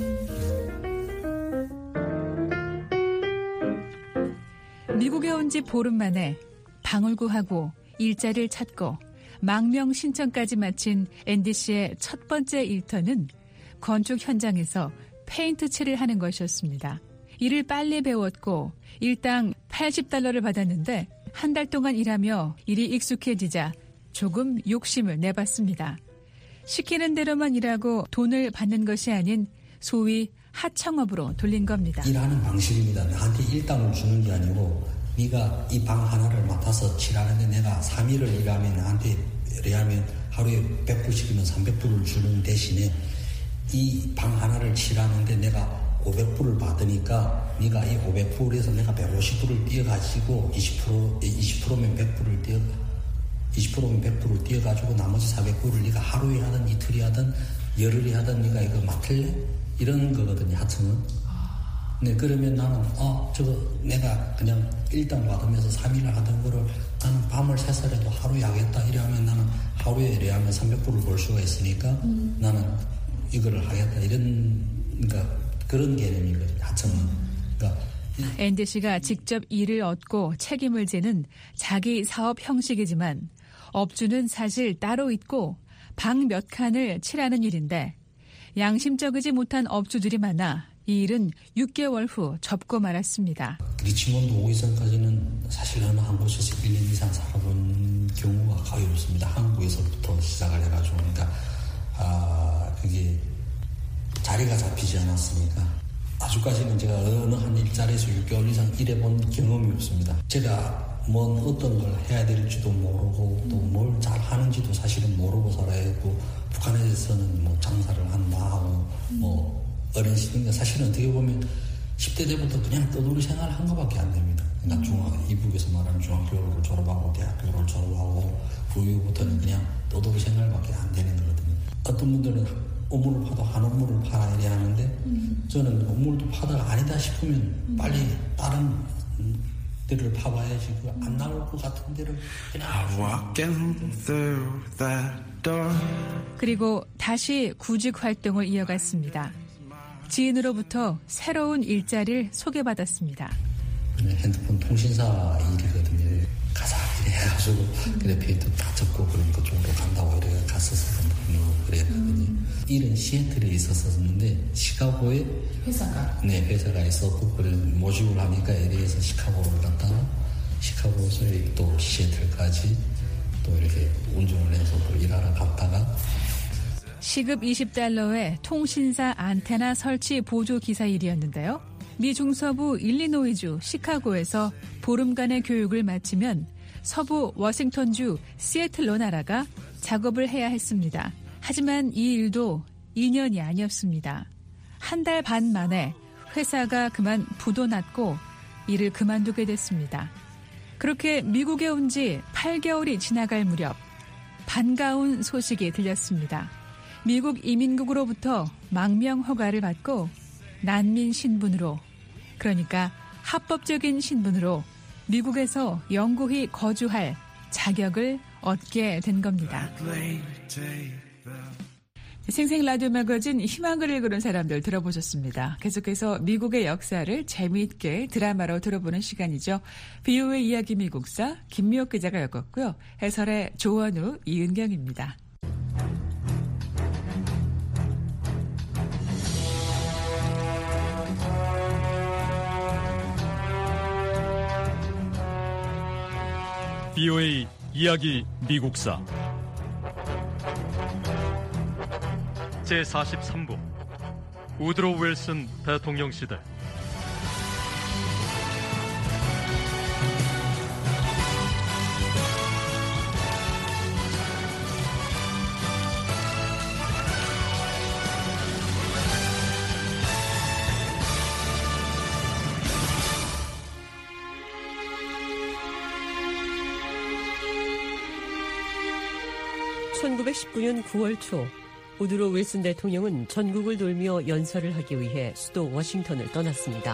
음. 미국에 온 지 보름 만에 방을 구하고 일자리를 찾고 망명 신청까지 마친 앤디 씨의 첫 번째 일터는 건축 현장에서 페인트 칠을 하는 것이었습니다. 이를 빨리 배웠고 일당 팔십 달러를 받았는데 한 달 동안 일하며 일이 익숙해지자 조금 욕심을 내봤습니다. 시키는 대로만 일하고 돈을 받는 것이 아닌 소위 하청업으로 돌린 겁니다. 일하는 방식입니다. 나한테 일당을 주는 게 아니고 네가 이 방 하나를 맡아서 칠하는데 내가 삼 일을 일하면 나한테 일하면 하루에 백 불씩이면 삼백 불을 주는 대신에 이 방 하나를 칠하는데 내가 오백 불을 받으니까 네가 이 오백 불에서 내가 백오십 불을 띄어가지고 이십 퍼센트, 이십 퍼센트면 백 불을 띄어 이십 퍼센트면 백 불을 띄어가지고 나머지 사백 불을 네가 하루에 하든 이틀이 하든 열흘이 하든 네가 이거 맡을래? 이런 거거든요, 하청은. 네, 그러면 나는 어 저거 내가 그냥 일당 받으면서 삼 일을 하던 거를 나는 밤을 새서라도 하루에 하겠다 이러면 나는 하루에 이래 하면 삼백 불을 벌 수가 있으니까 음. 나는 이거를 하겠다 이런 그러니까 그런 개념이거든요, 하청은. 그러니까 앤디 씨가 직접 일을 얻고 책임을 지는 자기 사업 형식이지만 업주는 사실 따로 있고 방 몇 칸을 칠하는 일인데 양심적이지 못한 업주들이 많아 이 일은 육 개월 후 접고 말았습니다. 리치몬드 오기 전까지는 사실 어느 한 곳에서 일 년 이상 살아본 경우가 거의 없습니다. 한국에서부터 시작을 해가지고 그러니까 아 그게 자리가 잡히지 않았으니까 아직까지는 제가 어느 한 일자리에서 육 개월 이상 일해본 경험이 없습니다. 제가 뭔 어떤 걸 해야 될지도 모르고 또 뭘 잘 하는지도 사실은 모르고 살아야 했고 북한에서는 뭐 장사를 한다 하고 뭐 어린 시기인가 사실은 어떻게 보면 십 대 때부터 그냥 떠돌이 생활을 한 것밖에 안 됩니다. 그러니까 중학, 이북에서 말하는 중학교를 졸업하고 대학교를 졸업하고 그 이후부터는 그냥 떠돌이 생활밖에 안 되는 거거든요. 어떤 분들은 우물을 파도 한 우물을 팔아야 해야 하는데 음. 저는 우물도 파다가 아니다 싶으면 음. 빨리 다른 데를 파봐야지 안 나올 것 같은 데를 그냥 그리고 다시 구직 활동을 이어갔습니다. 지인으로부터 새로운 일자리를 소개받았습니다. 핸드폰 통신사 일이거든요. 가자 이래 해가지고 음. 그래 페이트 다 적고 그런 그쪽으로 간다고 이래 갔었거든요. 그랬거든요. 음. 일은 시애틀에 있었었는데 시카고에 회사가 네 회사가 있었고 그래 모집을 하니까 엘에이에서 시카고를 갔다가 시카고에서 또 시애틀까지 또 이렇게 운전을 해서 또 일하러 갔다가 시급 이십 달러의 통신사 안테나 설치 보조 기사 일이었는데요. 미 중서부 일리노이주 시카고에서 보름간의 교육을 마치면 서부 워싱턴주 시애틀로 날아가 작업을 해야 했습니다. 하지만 이 일도 이 년이 아니었습니다. 한 달 반 만에 회사가 그만 부도 났고 일을 그만두게 됐습니다. 그렇게 미국에 온 지 팔 개월이 지나갈 무렵 반가운 소식이 들렸습니다. 미국 이민국으로부터 망명 허가를 받고 난민 신분으로, 그러니까 합법적인 신분으로 미국에서 영구히 거주할 자격을 얻게 된 겁니다. 생생 라디오 매거진 희망을 읽는 사람들 들어보셨습니다. 계속해서 미국의 역사를 재미있게 드라마로 들어보는 시간이죠. 비오에이 이야기 미국사 김미옥 기자가 엮었고요. 해설의 조원우, 이은경입니다. 비오에이 이야기 미국사 제사십삼 부 우드로 윌슨 대통령 시대. 천구백십구 년 구월 초 우드로 윌슨 대통령은 전국을 돌며 연설을 하기 위해 수도 워싱턴을 떠났습니다.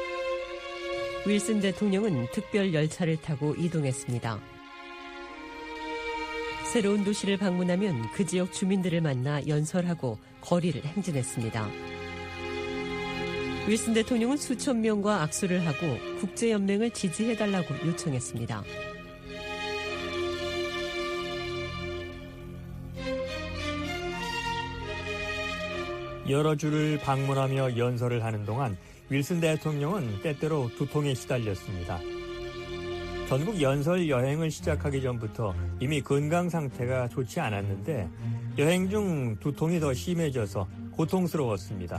윌슨 대통령은 특별 열차를 타고 이동했습니다. 새로운 도시를 방문하면 그 지역 주민들을 만나 연설하고 거리를 행진했습니다. 윌슨 대통령은 수천 명과 악수를 하고 국제연맹을 지지해달라고 요청했습니다. 여러 주를 방문하며 연설을 하는 동안 윌슨 대통령은 때때로 두통에 시달렸습니다. 전국 연설 여행을 시작하기 전부터 이미 건강 상태가 좋지 않았는데 여행 중 두통이 더 심해져서 고통스러웠습니다.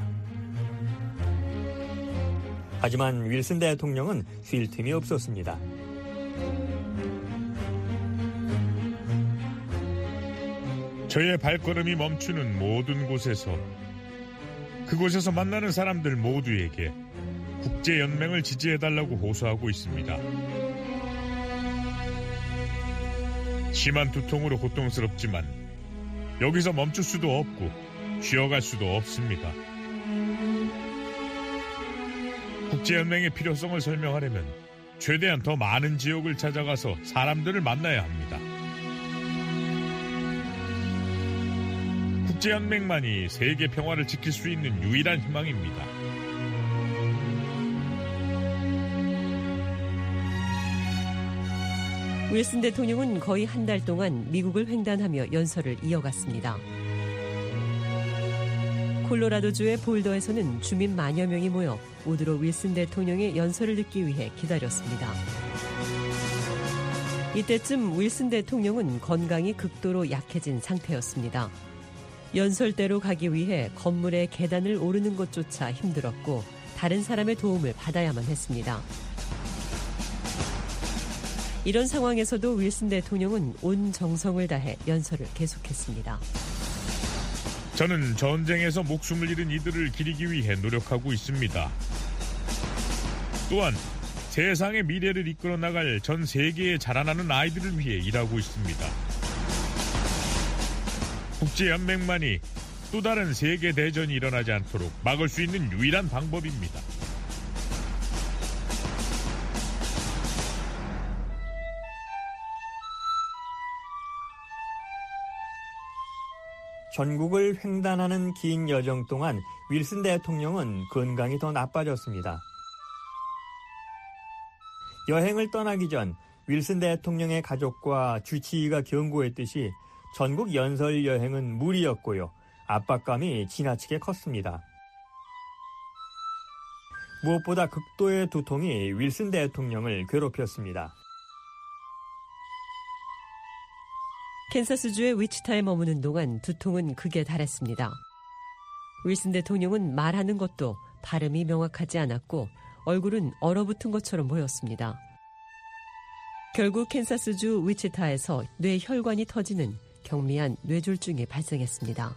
하지만 윌슨 대통령은 쉴 틈이 없었습니다. 저의 발걸음이 멈추는 모든 곳에서, 그곳에서 만나는 사람들 모두에게 국제연맹을 지지해달라고 호소하고 있습니다. 심한 두통으로 고통스럽지만 여기서 멈출 수도 없고 쉬어갈 수도 없습니다. 국제연맹의 필요성을 설명하려면 최대한 더 많은 지역을 찾아가서 사람들을 만나야 합니다. 국제연맹만이 세계 평화를 지킬 수 있는 유일한 희망입니다. 윌슨 대통령은 거의 한 달 동안 미국을 횡단하며 연설을 이어갔습니다. 콜로라도주의 볼더에서는 주민 만여 명이 모여 우드로 윌슨 대통령의 연설을 듣기 위해 기다렸습니다. 이때쯤 윌슨 대통령은 건강이 극도로 약해진 상태였습니다. 연설대로 가기 위해 건물의 계단을 오르는 것조차 힘들었고 다른 사람의 도움을 받아야만 했습니다. 이런 상황에서도 윌슨 대통령은 온 정성을 다해 연설을 계속했습니다. 저는 전쟁에서 목숨을 잃은 이들을 기리기 위해 노력하고 있습니다. 또한 세상의 미래를 이끌어 나갈 전 세계에 자라나는 아이들을 위해 일하고 있습니다. 국제연맹만이 또 다른 세계대전이 일어나지 않도록 막을 수 있는 유일한 방법입니다. 전국을 횡단하는 긴 여정 동안 윌슨 대통령은 건강이 더 나빠졌습니다. 여행을 떠나기 전 윌슨 대통령의 가족과 주치의가 경고했듯이 전국 연설 여행은 무리였고요. 압박감이 지나치게 컸습니다. 무엇보다 극도의 두통이 윌슨 대통령을 괴롭혔습니다. 캔사스주의 위치타에 머무는 동안 두통은 극에 달했습니다. 윌슨 대통령은 말하는 것도 발음이 명확하지 않았고 얼굴은 얼어붙은 것처럼 보였습니다. 결국 캔사스주 위치타에서 뇌혈관이 터지는 경미한 뇌졸중이 발생했습니다.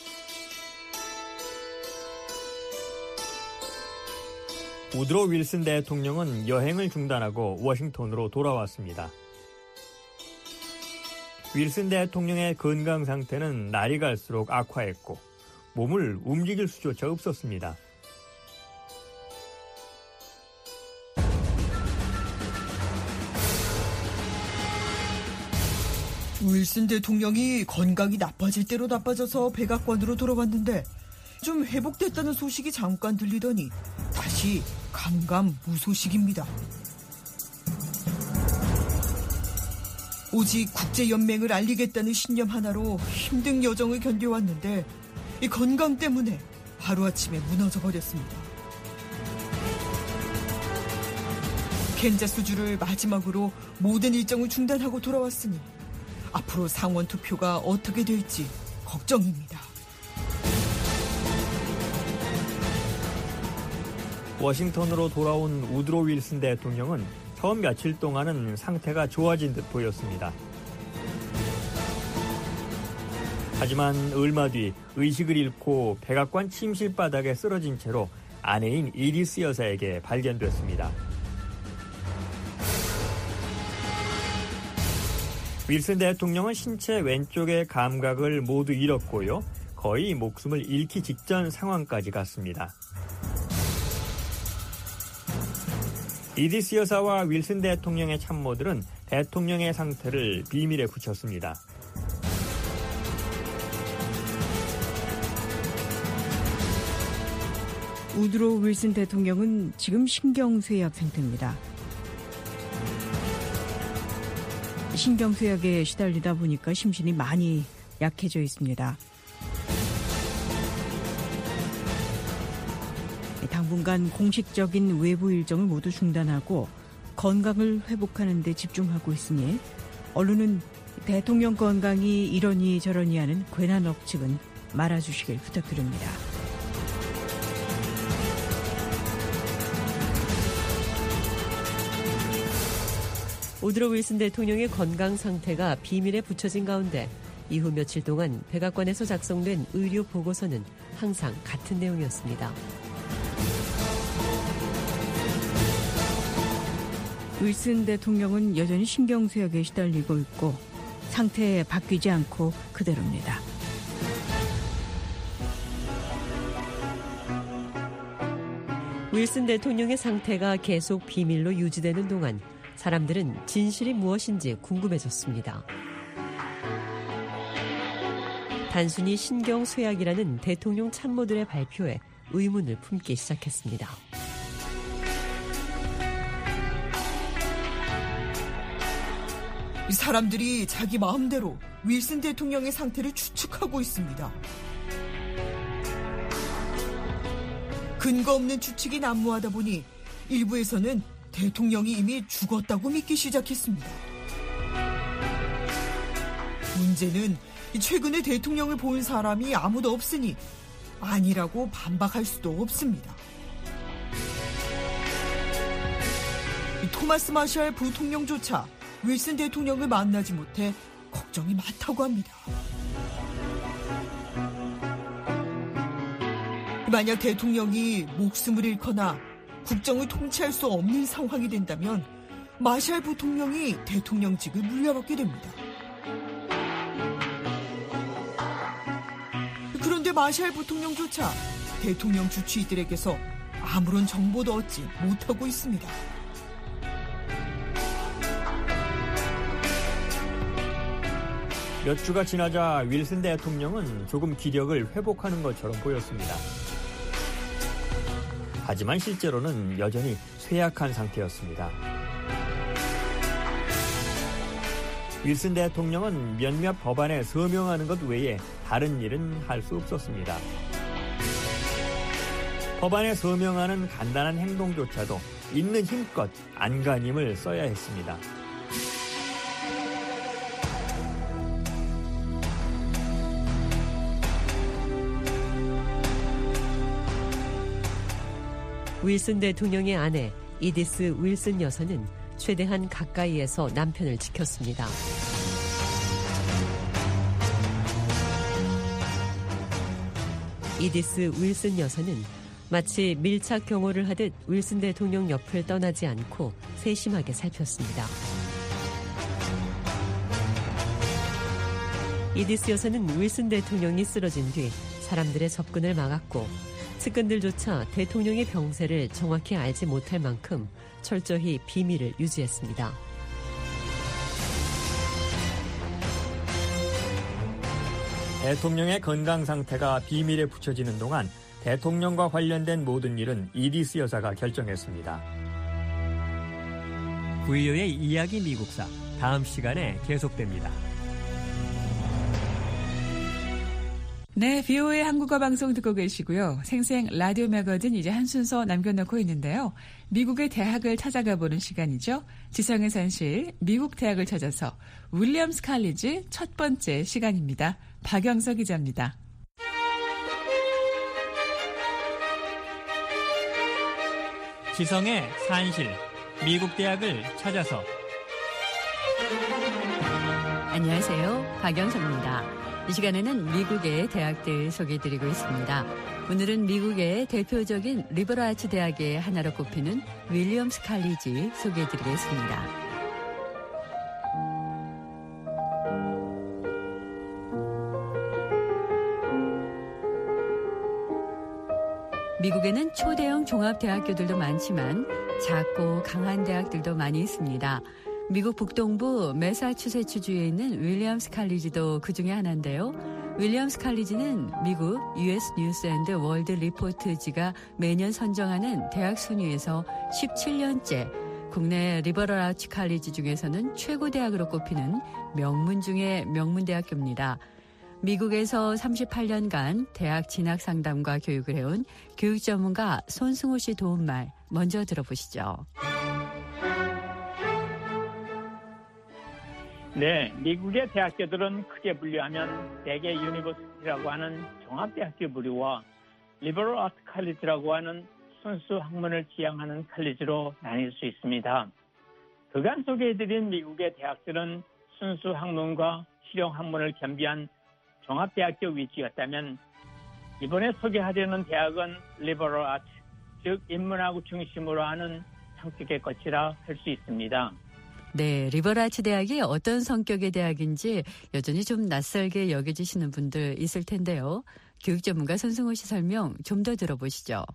우드로 윌슨 대통령은 여행을 중단하고 워싱턴으로 돌아왔습니다. 윌슨 대통령의 건강 상태는 날이 갈수록 악화했고 몸을 움직일 수조차 없었습니다. 윌슨 대통령이 건강이 나빠질 대로 나빠져서 백악관으로 돌아왔는데 좀 회복됐다는 소식이 잠깐 들리더니 다시 감감무소식입니다. 오직 국제연맹을 알리겠다는 신념 하나로 힘든 여정을 견뎌왔는데 이 건강 때문에 하루아침에 무너져버렸습니다. 겐자스주를 마지막으로 모든 일정을 중단하고 돌아왔으니 앞으로 상원 투표가 어떻게 될지 걱정입니다. 워싱턴으로 돌아온 우드로 윌슨 대통령은 처음 며칠 동안은 상태가 좋아진 듯 보였습니다. 하지만 얼마 뒤 의식을 잃고 백악관 침실 바닥에 쓰러진 채로 아내인 이디스 여사에게 발견됐습니다. 윌슨 대통령은 신체 왼쪽의 감각을 모두 잃었고요. 거의 목숨을 잃기 직전 상황까지 갔습니다. 이디스 여사와 윌슨 대통령의 참모들은 대통령의 상태를 비밀에 붙였습니다. 우드로 윌슨 대통령은 지금 신경쇠약 상태입니다. 신경쇠약에 시달리다 보니까 심신이 많이 약해져 있습니다. 당분간 공식적인 외부 일정을 모두 중단하고 건강을 회복하는 데 집중하고 있으니 언론은 대통령 건강이 이러니 저러니 하는 괜한 억측은 말아주시길 부탁드립니다. 우드로 윌슨 대통령의 건강 상태가 비밀에 붙여진 가운데 이후 며칠 동안 백악관에서 작성된 의료 보고서는 항상 같은 내용이었습니다. 윌슨 대통령은 여전히 신경쇠약에 시달리고 있고 상태 바뀌지 않고 그대로입니다. 윌슨 대통령의 상태가 계속 비밀로 유지되는 동안 사람들은 진실이 무엇인지 궁금해졌습니다. 단순히 신경쇠약이라는 대통령 참모들의 발표에 의문을 품기 시작했습니다. 사람들이 자기 마음대로 윌슨 대통령의 상태를 추측하고 있습니다. 근거 없는 추측이 난무하다 보니 일부에서는 대통령이 이미 죽었다고 믿기 시작했습니다. 문제는 최근에 대통령을 본 사람이 아무도 없으니 아니라고 반박할 수도 없습니다. 토마스 마샬 부통령조차 윌슨 대통령을 만나지 못해 걱정이 많다고 합니다. 만약 대통령이 목숨을 잃거나 국정을 통치할 수 없는 상황이 된다면 마샬 부통령이 대통령직을 물려받게 됩니다. 그런데 마샬 부통령조차 대통령 주치의들에게서 아무런 정보도 얻지 못하고 있습니다. 몇 주가 지나자 윌슨 대통령은 조금 기력을 회복하는 것처럼 보였습니다. 하지만 실제로는 여전히 쇠약한 상태였습니다. 윌슨 대통령은 몇몇 법안에 서명하는 것 외에 다른 일은 할 수 없었습니다. 법안에 서명하는 간단한 행동조차도 있는 힘껏 안간힘을 써야 했습니다. 윌슨 대통령의 아내 이디스 윌슨 여사는 최대한 가까이에서 남편을 지켰습니다. 이디스 윌슨 여사는 마치 밀착 경호를 하듯 윌슨 대통령 옆을 떠나지 않고 세심하게 살폈습니다. 이디스 여사는 윌슨 대통령이 쓰러진 뒤 사람들의 접근을 막았고 측근들조차 대통령의 병세를 정확히 알지 못할 만큼 철저히 비밀을 유지했습니다. 대통령의 건강 상태가 비밀에 붙여지는 동안 대통령과 관련된 모든 일은 이디스 여사가 결정했습니다. 브이오에이 이야기 미국사 다음 시간에 계속됩니다. 네, 브이오에이 한국어 방송 듣고 계시고요. 생생 라디오 매거진 이제 한 순서 남겨놓고 있는데요. 미국의 대학을 찾아가 보는 시간이죠. 지성의 산실, 미국 대학을 찾아서 윌리엄스 칼리지 첫 번째 시간입니다. 박영서 기자입니다. 지성의 산실, 미국 대학을 찾아서. 안녕하세요. 박영서입니다. 이 시간에는 미국의 대학들 소개해드리고 있습니다. 오늘은 미국의 대표적인 리버럴 아츠 대학의 하나로 꼽히는 윌리엄스 칼리지 소개해드리겠습니다. 미국에는 초대형 종합대학교들도 많지만 작고 강한 대학들도 많이 있습니다. 미국 북동부 매사추세츠주에 있는 윌리엄스 칼리지도 그 중에 하나인데요. 윌리엄스 칼리지는 미국 유에스 뉴스 앤드 월드 리포트지가 매년 선정하는 대학 순위에서 십칠 년째 국내 리버럴 아츠 칼리지 중에서는 최고 대학으로 꼽히는 명문 중의 명문 대학교입니다. 미국에서 삼십팔 년간 대학 진학 상담과 교육을 해온 교육 전문가 손승호 씨 도움말 먼저 들어보시죠. 네, 미국의 대학교들은 크게 분류하면 대개 유니버시티라고 하는 종합대학교 부류와 리버럴 아트 칼리지라고 하는 순수 학문을 지향하는 칼리지로 나뉠 수 있습니다. 그간 소개해드린 미국의 대학들은 순수 학문과 실용 학문을 겸비한 종합대학교 위주였다면 이번에 소개하려는 대학은 리버럴 아트, 즉 인문학을 중심으로 하는 성격의 것이라 할 수 있습니다. 네, 리버럴 아츠 대학이 어떤 성격의 대학인지 여전히 좀 낯설게 여겨지시는 분들 있을 텐데요. 교육 전문가 손승호 씨 설명 좀 더 들어보시죠.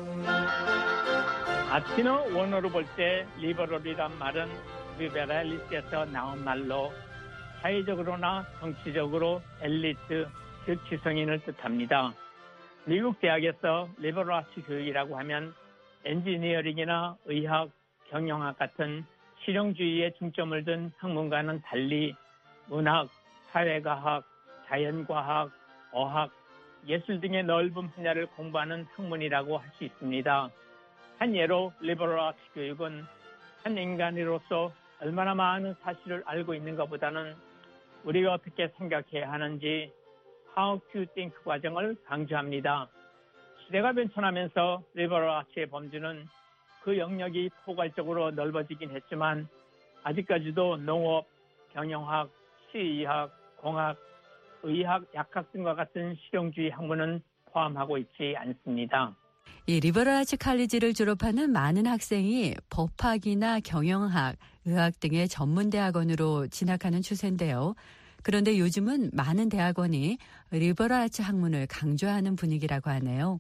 아트の원어로 볼 때 리버럴이란 말은 리베랄리스에서 나온 말로 사회적으로나 정치적으로 엘리트, 즉 지성인을 뜻합니다. 미국 대학에서 리버럴 아츠 교육이라고 하면 엔지니어링이나 의학, 경영학 같은 실용주의에 중점을 둔 학문과는 달리 문학, 사회과학, 자연과학, 어학, 예술 등의 넓은 분야를 공부하는 학문이라고 할 수 있습니다. 한 예로 리버럴 아츠 교육은 한 인간으로서 얼마나 많은 사실을 알고 있는 것보다는 우리가 어떻게 생각해야 하는지 How to think 과정을 강조합니다. 시대가 변천하면서 리버럴 아츠의 범주는 그 영역이 포괄적으로 넓어지긴 했지만 아직까지도 농업, 경영학, 시의학, 공학, 의학, 약학 등과 같은 실용주의 학문은 포함하고 있지 않습니다. 이 리버럴 아츠 칼리지를 졸업하는 많은 학생이 법학이나 경영학, 의학 등의 전문 대학원으로 진학하는 추세인데요. 그런데 요즘은 많은 대학원이 리버럴 아츠 학문을 강조하는 분위기라고 하네요.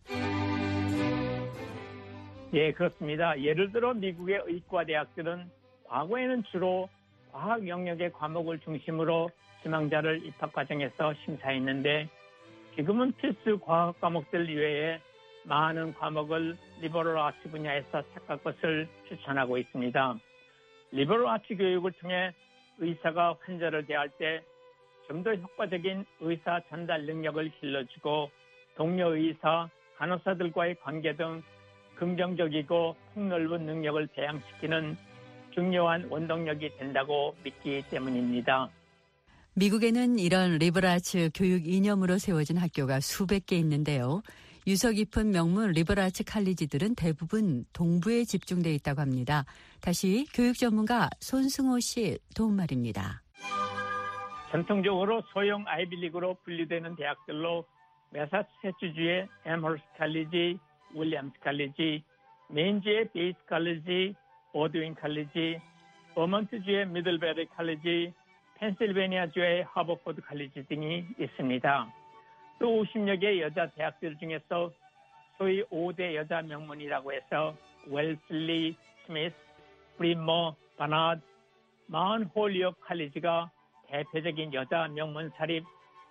예, 그렇습니다. 예를 들어 미국의 의과 대학들은 과거에는 주로 과학 영역의 과목을 중심으로 희망자를 입학 과정에서 심사했는데 지금은 필수 과학 과목들 이외에 많은 과목을 리버럴 아츠 분야에서 택할 것을 추천하고 있습니다. 리버럴 아츠 교육을 통해 의사가 환자를 대할 때 좀 더 효과적인 의사 전달 능력을 길러주고 동료 의사, 간호사들과의 관계 등 긍정적이고 폭넓은 능력을 배양시키는 중요한 원동력이 된다고 믿기 때문입니다. 미국에는 이런 리버럴 아츠 교육 이념으로 세워진 학교가 수백 개 있는데요. 유서 깊은 명문 리버럴 아츠 칼리지들은 대부분 동부에 집중돼 있다고 합니다. 다시 교육 전문가 손승호 씨 도움말입니다. 전통적으로 소형 아이비리그로 분류되는 대학들로 매사추세츠주의 앰허스트 칼리지, 윌리엄스 칼리지, 메인주의 베이스 칼리지, 보드윈 칼리지, 버먼트주의 미들베리 칼리지, 펜실베니아주의 하버포드 칼리지 등이 있습니다. 또 오십여 개 여자 대학들 중에서 소위 오 대 여자 명문이라고 해서 웰슬리, 스미스, 브리머, 바나드, 마운 홀리옥 칼리지가 대표적인 여자 명문 사립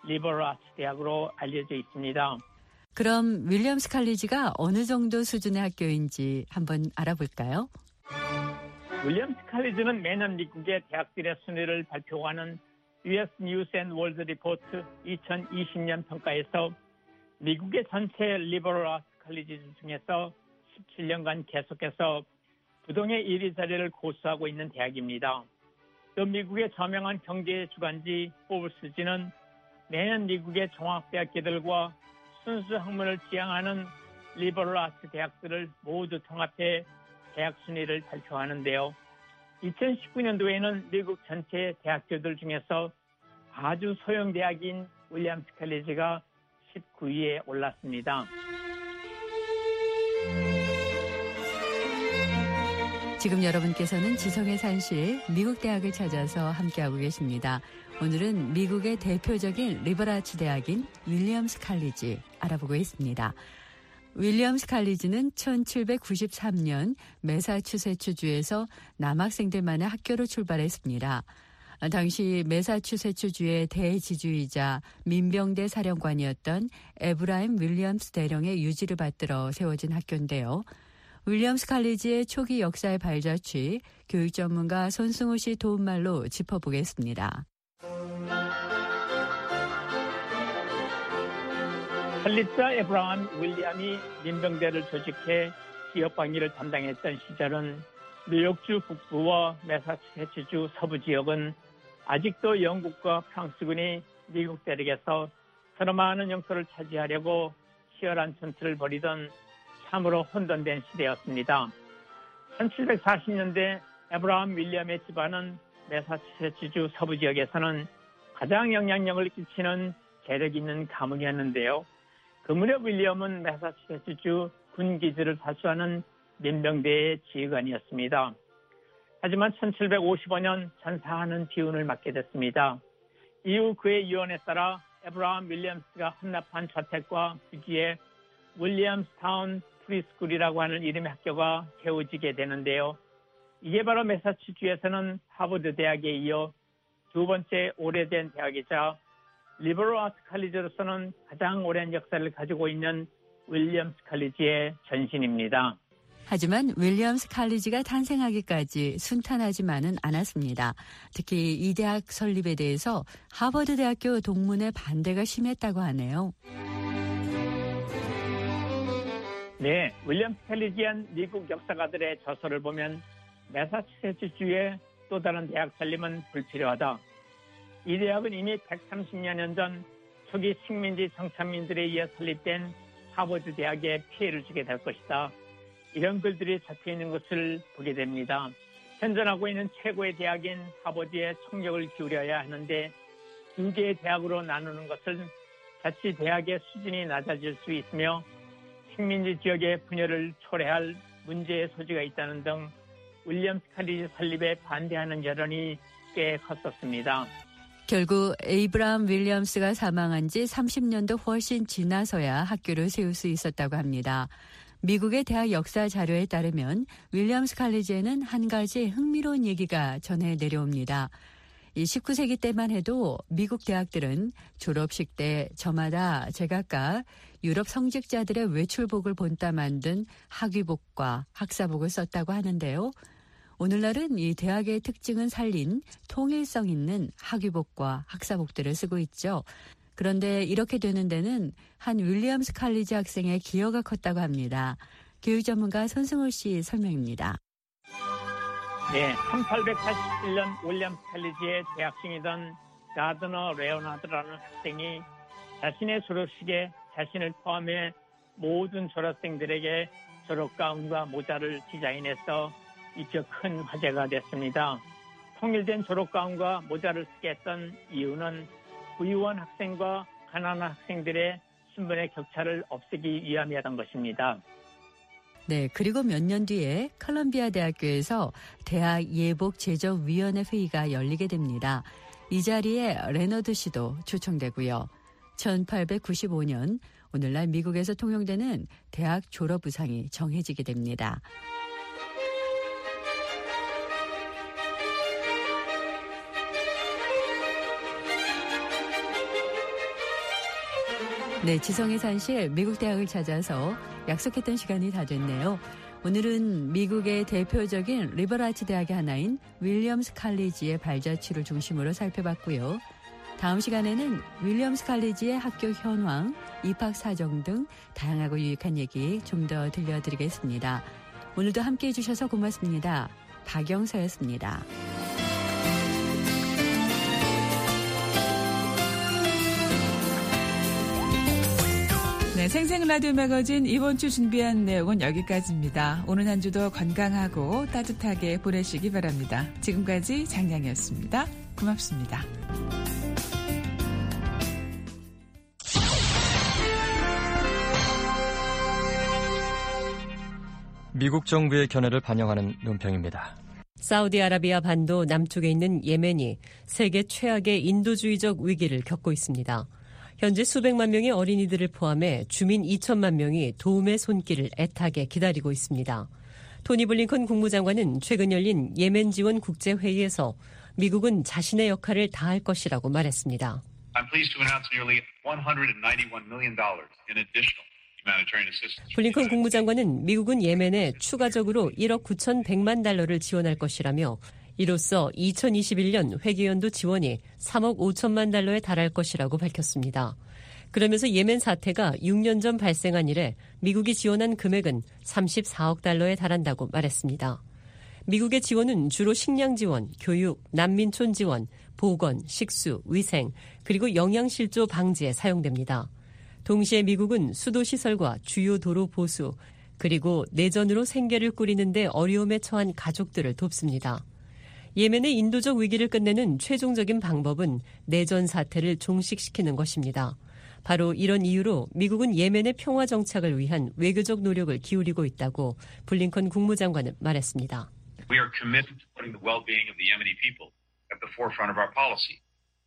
리버럴 아츠 대학으로 알려져 있습니다. 그럼 윌리엄스 칼리지가 어느 정도 수준의 학교인지 한번 알아볼까요? 윌리엄스 칼리지는 매년 미국의 대학들의 순위를 발표하는 유에스 뉴스 앤 월드 리포트 이천이십 년 평가에서 미국의 전체 리버럴 아츠 칼리지 중에서 십칠 년간 계속해서 부동의 일 위 자리를 고수하고 있는 대학입니다. 또 미국의 저명한 경제 주간지 포브스지는 매년 미국의 종합대학교들과 순수 학문을 지향하는 리버럴 아츠 대학들을 모두 통합해 대학 순위를 발표하는데요. 이천십구 년도에는 미국 전체 대학교들 중에서 아주 소형 대학인 윌리엄스 칼리지가 십구 위에 올랐습니다. 지금 여러분께서는 지성의 산실 미국 대학을 찾아서 함께하고 계십니다. 오늘은 미국의 대표적인 리버럴 아츠 대학인 윌리엄스 칼리지 알아보고 있습니다. 윌리엄스 칼리지는 천칠백구십삼 년 매사추세츠주에서 남학생들만의 학교로 출발했습니다. 당시 매사추세츠주의 대지주이자 민병대 사령관이었던 에브라임 윌리엄스 대령의 유지를 받들어 세워진 학교인데요. 윌리엄스 칼리지의 초기 역사의 발자취, 교육 전문가 손승우 씨 도움말로 짚어보겠습니다. 칼리지와 에브라임 윌리엄이 민병대를 조직해 지역 방위를 담당했던 시절은 뉴욕주 북부와 매사추세츠주 서부 지역은 아직도 영국과 프랑스군이 미국 대륙에서 서로 많은 영토를 차지하려고 치열한 전투를 벌이던 참으로 혼돈된 시대였습니다. 천칠백사십 년대 에브라임 윌리엄의 집안은 매사추세츠주 서부 지역에서는 가장 영향력을 끼치는 재력 있는 가문이었는데요. 그 무렵 윌리엄은 매사추세츠주 군기지를 사수하는 민병대의 지휘관이었습니다. 하지만 천칠백오십오 년 전사하는 기운을 맡게 됐습니다. 이후 그의 유언에 따라 에브라임 윌리엄스가 헌납한 저택과 부지에 윌리엄스타운 프리스쿨이라고 하는 이름의 학교가 세워지게 되는데요. 이게 바로 매사추세츠주에서는 하버드 대학에 이어 두 번째 오래된 대학이자 리버럴 아츠 칼리지로서는 가장 오랜 역사를 가지고 있는 윌리엄스 칼리지의 전신입니다. 하지만 윌리엄스 칼리지가 탄생하기까지 순탄하지만은 않았습니다. 특히 이 대학 설립에 대해서 하버드 대학교 동문의 반대가 심했다고 하네요. 네, 윌리엄스 칼리지한 미국 역사가들의 저서를 보면 매사추세츠주의 또 다른 대학 설립은 불필요하다. 이 대학은 이미 백삼십여 년 전 초기 식민지 정착민들에 의해 설립된 하버드 대학에 피해를 주게 될 것이다. 이런 글들이 잡혀있는 것을 보게 됩니다. 현존하고 있는 최고의 대학인 하버드에 총력을 기울여야 하는데 두 개의 대학으로 나누는 것은 자칫 대학의 수준이 낮아질 수 있으며 식민지 지역의 분열을 초래할 문제의 소지가 있다는 등 윌리엄스 칼리지 설립에 반대하는 여론이 꽤 컸었습니다. 결국 에이브라임 윌리엄스가 사망한 지 삼십 년도 훨씬 지나서야 학교를 세울 수 있었다고 합니다. 미국의 대학 역사 자료에 따르면 윌리엄스 칼리지에는 한 가지 흥미로운 얘기가 전해 내려옵니다. 이 십구 세기 때만 해도 미국 대학들은 졸업식 때 저마다 제각각 유럽 성직자들의 외출복을 본따 만든 학위복과 학사복을 썼다고 하는데요. 오늘날은 이 대학의 특징은 살린 통일성 있는 학위복과 학사복들을 쓰고 있죠. 그런데 이렇게 되는 데는 한 윌리엄스 칼리지 학생의 기여가 컸다고 합니다. 교육 전문가 손승우 씨 설명입니다. 네, 천팔백팔십칠 년 윌리엄스 칼리지의 대학생이던 가드너 레오나드라는 학생이 자신의 졸업식에 자신을 포함해 모든 졸업생들에게 졸업가운과 모자를 디자인해서 이쪽 큰 화제가 됐습니다. 통일된 졸업가운과 모자를 쓰게 했던 이유는 부유한 학생과 가난한 학생들의 신분의 격차를 없애기 위함이었던 것입니다. 네, 그리고 몇 년 뒤에 컬럼비아 대학교에서 대학 예복 제정위원회 회의가 열리게 됩니다. 이 자리에 레너드 씨도 초청되고요. 천팔백구십오 년 오늘날 미국에서 통용되는 대학 졸업 의상이 정해지게 됩니다. 네, 지성의 산실 미국 대학을 찾아서 약속했던 시간이 다 됐네요. 오늘은 미국의 대표적인 리버라트 대학의 하나인 윌리엄스 칼리지의 발자취를 중심으로 살펴봤고요. 다음 시간에는 윌리엄스 칼리지의 학교 현황, 입학 사정 등 다양하고 유익한 얘기 좀 더 들려드리겠습니다. 오늘도 함께해 주셔서 고맙습니다. 박영서였습니다. 네, 생생 라디오 매거진 이번 주 준비한 내용은 여기까지입니다. 오늘 한 주도 건강하고 따뜻하게 보내시기 바랍니다. 지금까지 장량이었습니다. 고맙습니다. 미국 정부의 견해를 반영하는 논평입니다. 사우디아라비아 반도 남쪽에 있는 예멘이 세계 최악의 인도주의적 위기를 겪고 있습니다. 현재 수백만 명의 어린이들을 포함해 주민 이천만 명이 도움의 손길을 애타게 기다리고 있습니다. 토니 블링컨 국무장관은 최근 열린 예멘 지원 국제회의에서 미국은 자신의 역할을 다할 것이라고 말했습니다. I'm pleased to announce nearly one hundred ninety-one million dollars in additional humanitarian assistance. 블링컨 국무장관은 미국은 예멘에 추가적으로 일억 구천백만 달러를 지원할 것이라며 이로써 이천이십일 년 회계연도 지원이 삼억 오천만 달러에 달할 것이라고 밝혔습니다. 그러면서 예멘 사태가 육 년 전 발생한 이래 미국이 지원한 금액은 삼십사억 달러에 달한다고 말했습니다. 미국의 지원은 주로 식량 지원, 교육, 난민촌 지원, 보건, 식수, 위생, 그리고 영양실조 방지에 사용됩니다. 동시에 미국은 수도시설과 주요 도로 보수, 그리고 내전으로 생계를 꾸리는 데 어려움에 처한 가족들을 돕습니다. 예멘의 인도적 위기를 끝내는 최종적인 방법은 내전 사태를 종식시키는 것입니다. 바로 이런 이유로 미국은 예멘의 평화 정착을 위한 외교적 노력을 기울이고 있다고 블링컨 국무장관은 말했습니다. We are committed to putting the well-being of the Yemeni people at the forefront of our policy.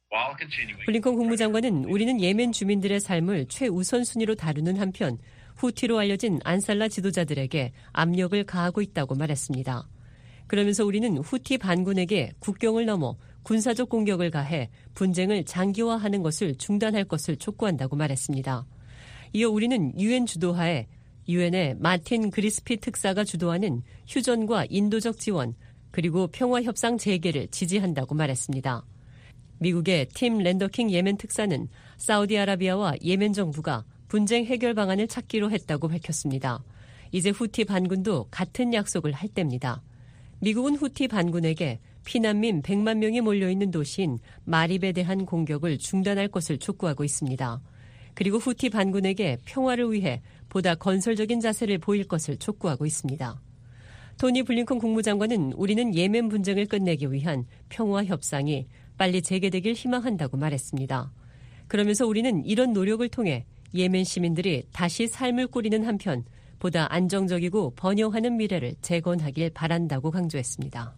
블링컨 국무장관은 우리는 예멘 주민들의 삶을 최우선순위로 다루는 한편 후티로 알려진 안살라 지도자들에게 압력을 가하고 있다고 말했습니다. 그러면서 우리는 후티 반군에게 국경을 넘어 군사적 공격을 가해 분쟁을 장기화하는 것을 중단할 것을 촉구한다고 말했습니다. 이어 우리는 유엔 주도하에 유엔의 마틴 그리스피 특사가 주도하는 휴전과 인도적 지원 그리고 평화협상 재개를 지지한다고 말했습니다. 미국의 팀 랜더킹 예멘 특사는 사우디아라비아와 예멘 정부가 분쟁 해결 방안을 찾기로 했다고 밝혔습니다. 이제 후티 반군도 같은 약속을 할 때입니다. 미국은 후티 반군에게 피난민 백만 명이 몰려있는 도시인 마립에 대한 공격을 중단할 것을 촉구하고 있습니다. 그리고 후티 반군에게 평화를 위해 보다 건설적인 자세를 보일 것을 촉구하고 있습니다. 토니 블링컨 국무장관은 우리는 예멘 분쟁을 끝내기 위한 평화 협상이 빨리 재개되길 희망한다고 말했습니다. 그러면서 우리는 이런 노력을 통해 예멘 시민들이 다시 삶을 꾸리는 한편 보다 안정적이고 번영하는 미래를 재건하길 바란다고 강조했습니다.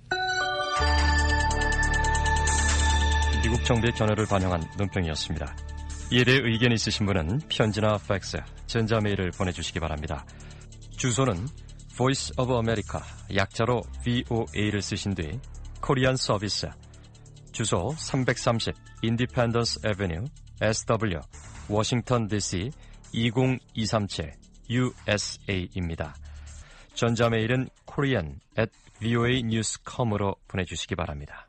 미국 정부의 견해를 반영한 논평이었습니다. 이에 대해 의견이 있으신 분은 편지나 팩스, 전자메일을 보내주시기 바랍니다. 주소는 Voice of America, 약자로 브이오에이를 쓰신 뒤 코리안 서비스, 주소 삼백삼십 인디펜던스 애베뉴 에스더블유 워싱턴 디씨 이공이삼칠 유에스에이입니다. 전자메일은 korean at voa news dot com으로 보내주시기 바랍니다.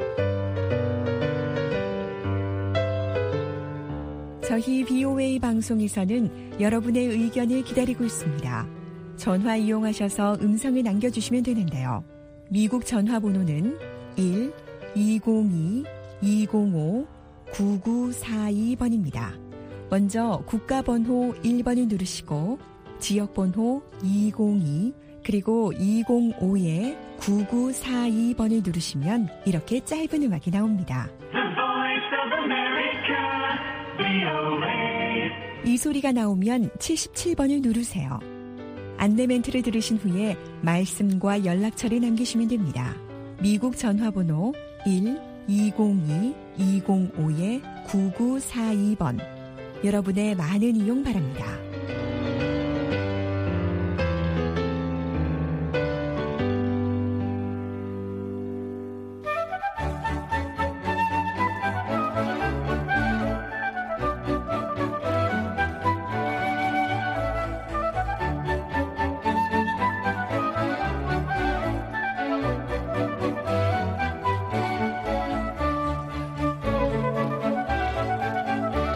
저희 브이오에이 방송에서는 여러분의 의견을 기다리고 있습니다. 전화 이용하셔서 음성을 남겨주시면 되는데요. 미국 전화번호는 일 이공이 이공오 구구사이 번입니다. 먼저 국가번호 일 번을 누르시고 지역번호 이공이 그리고 이공오에 구구사이 번을 누르시면 이렇게 짧은 음악이 나옵니다. 이 소리가 나오면 칠십칠 번을 누르세요. 안내 멘트를 들으신 후에 말씀과 연락처를 남기시면 됩니다. 미국 전화번호 일 이공이 이공오에 구구사이 번. 여러분의 많은 이용 바랍니다.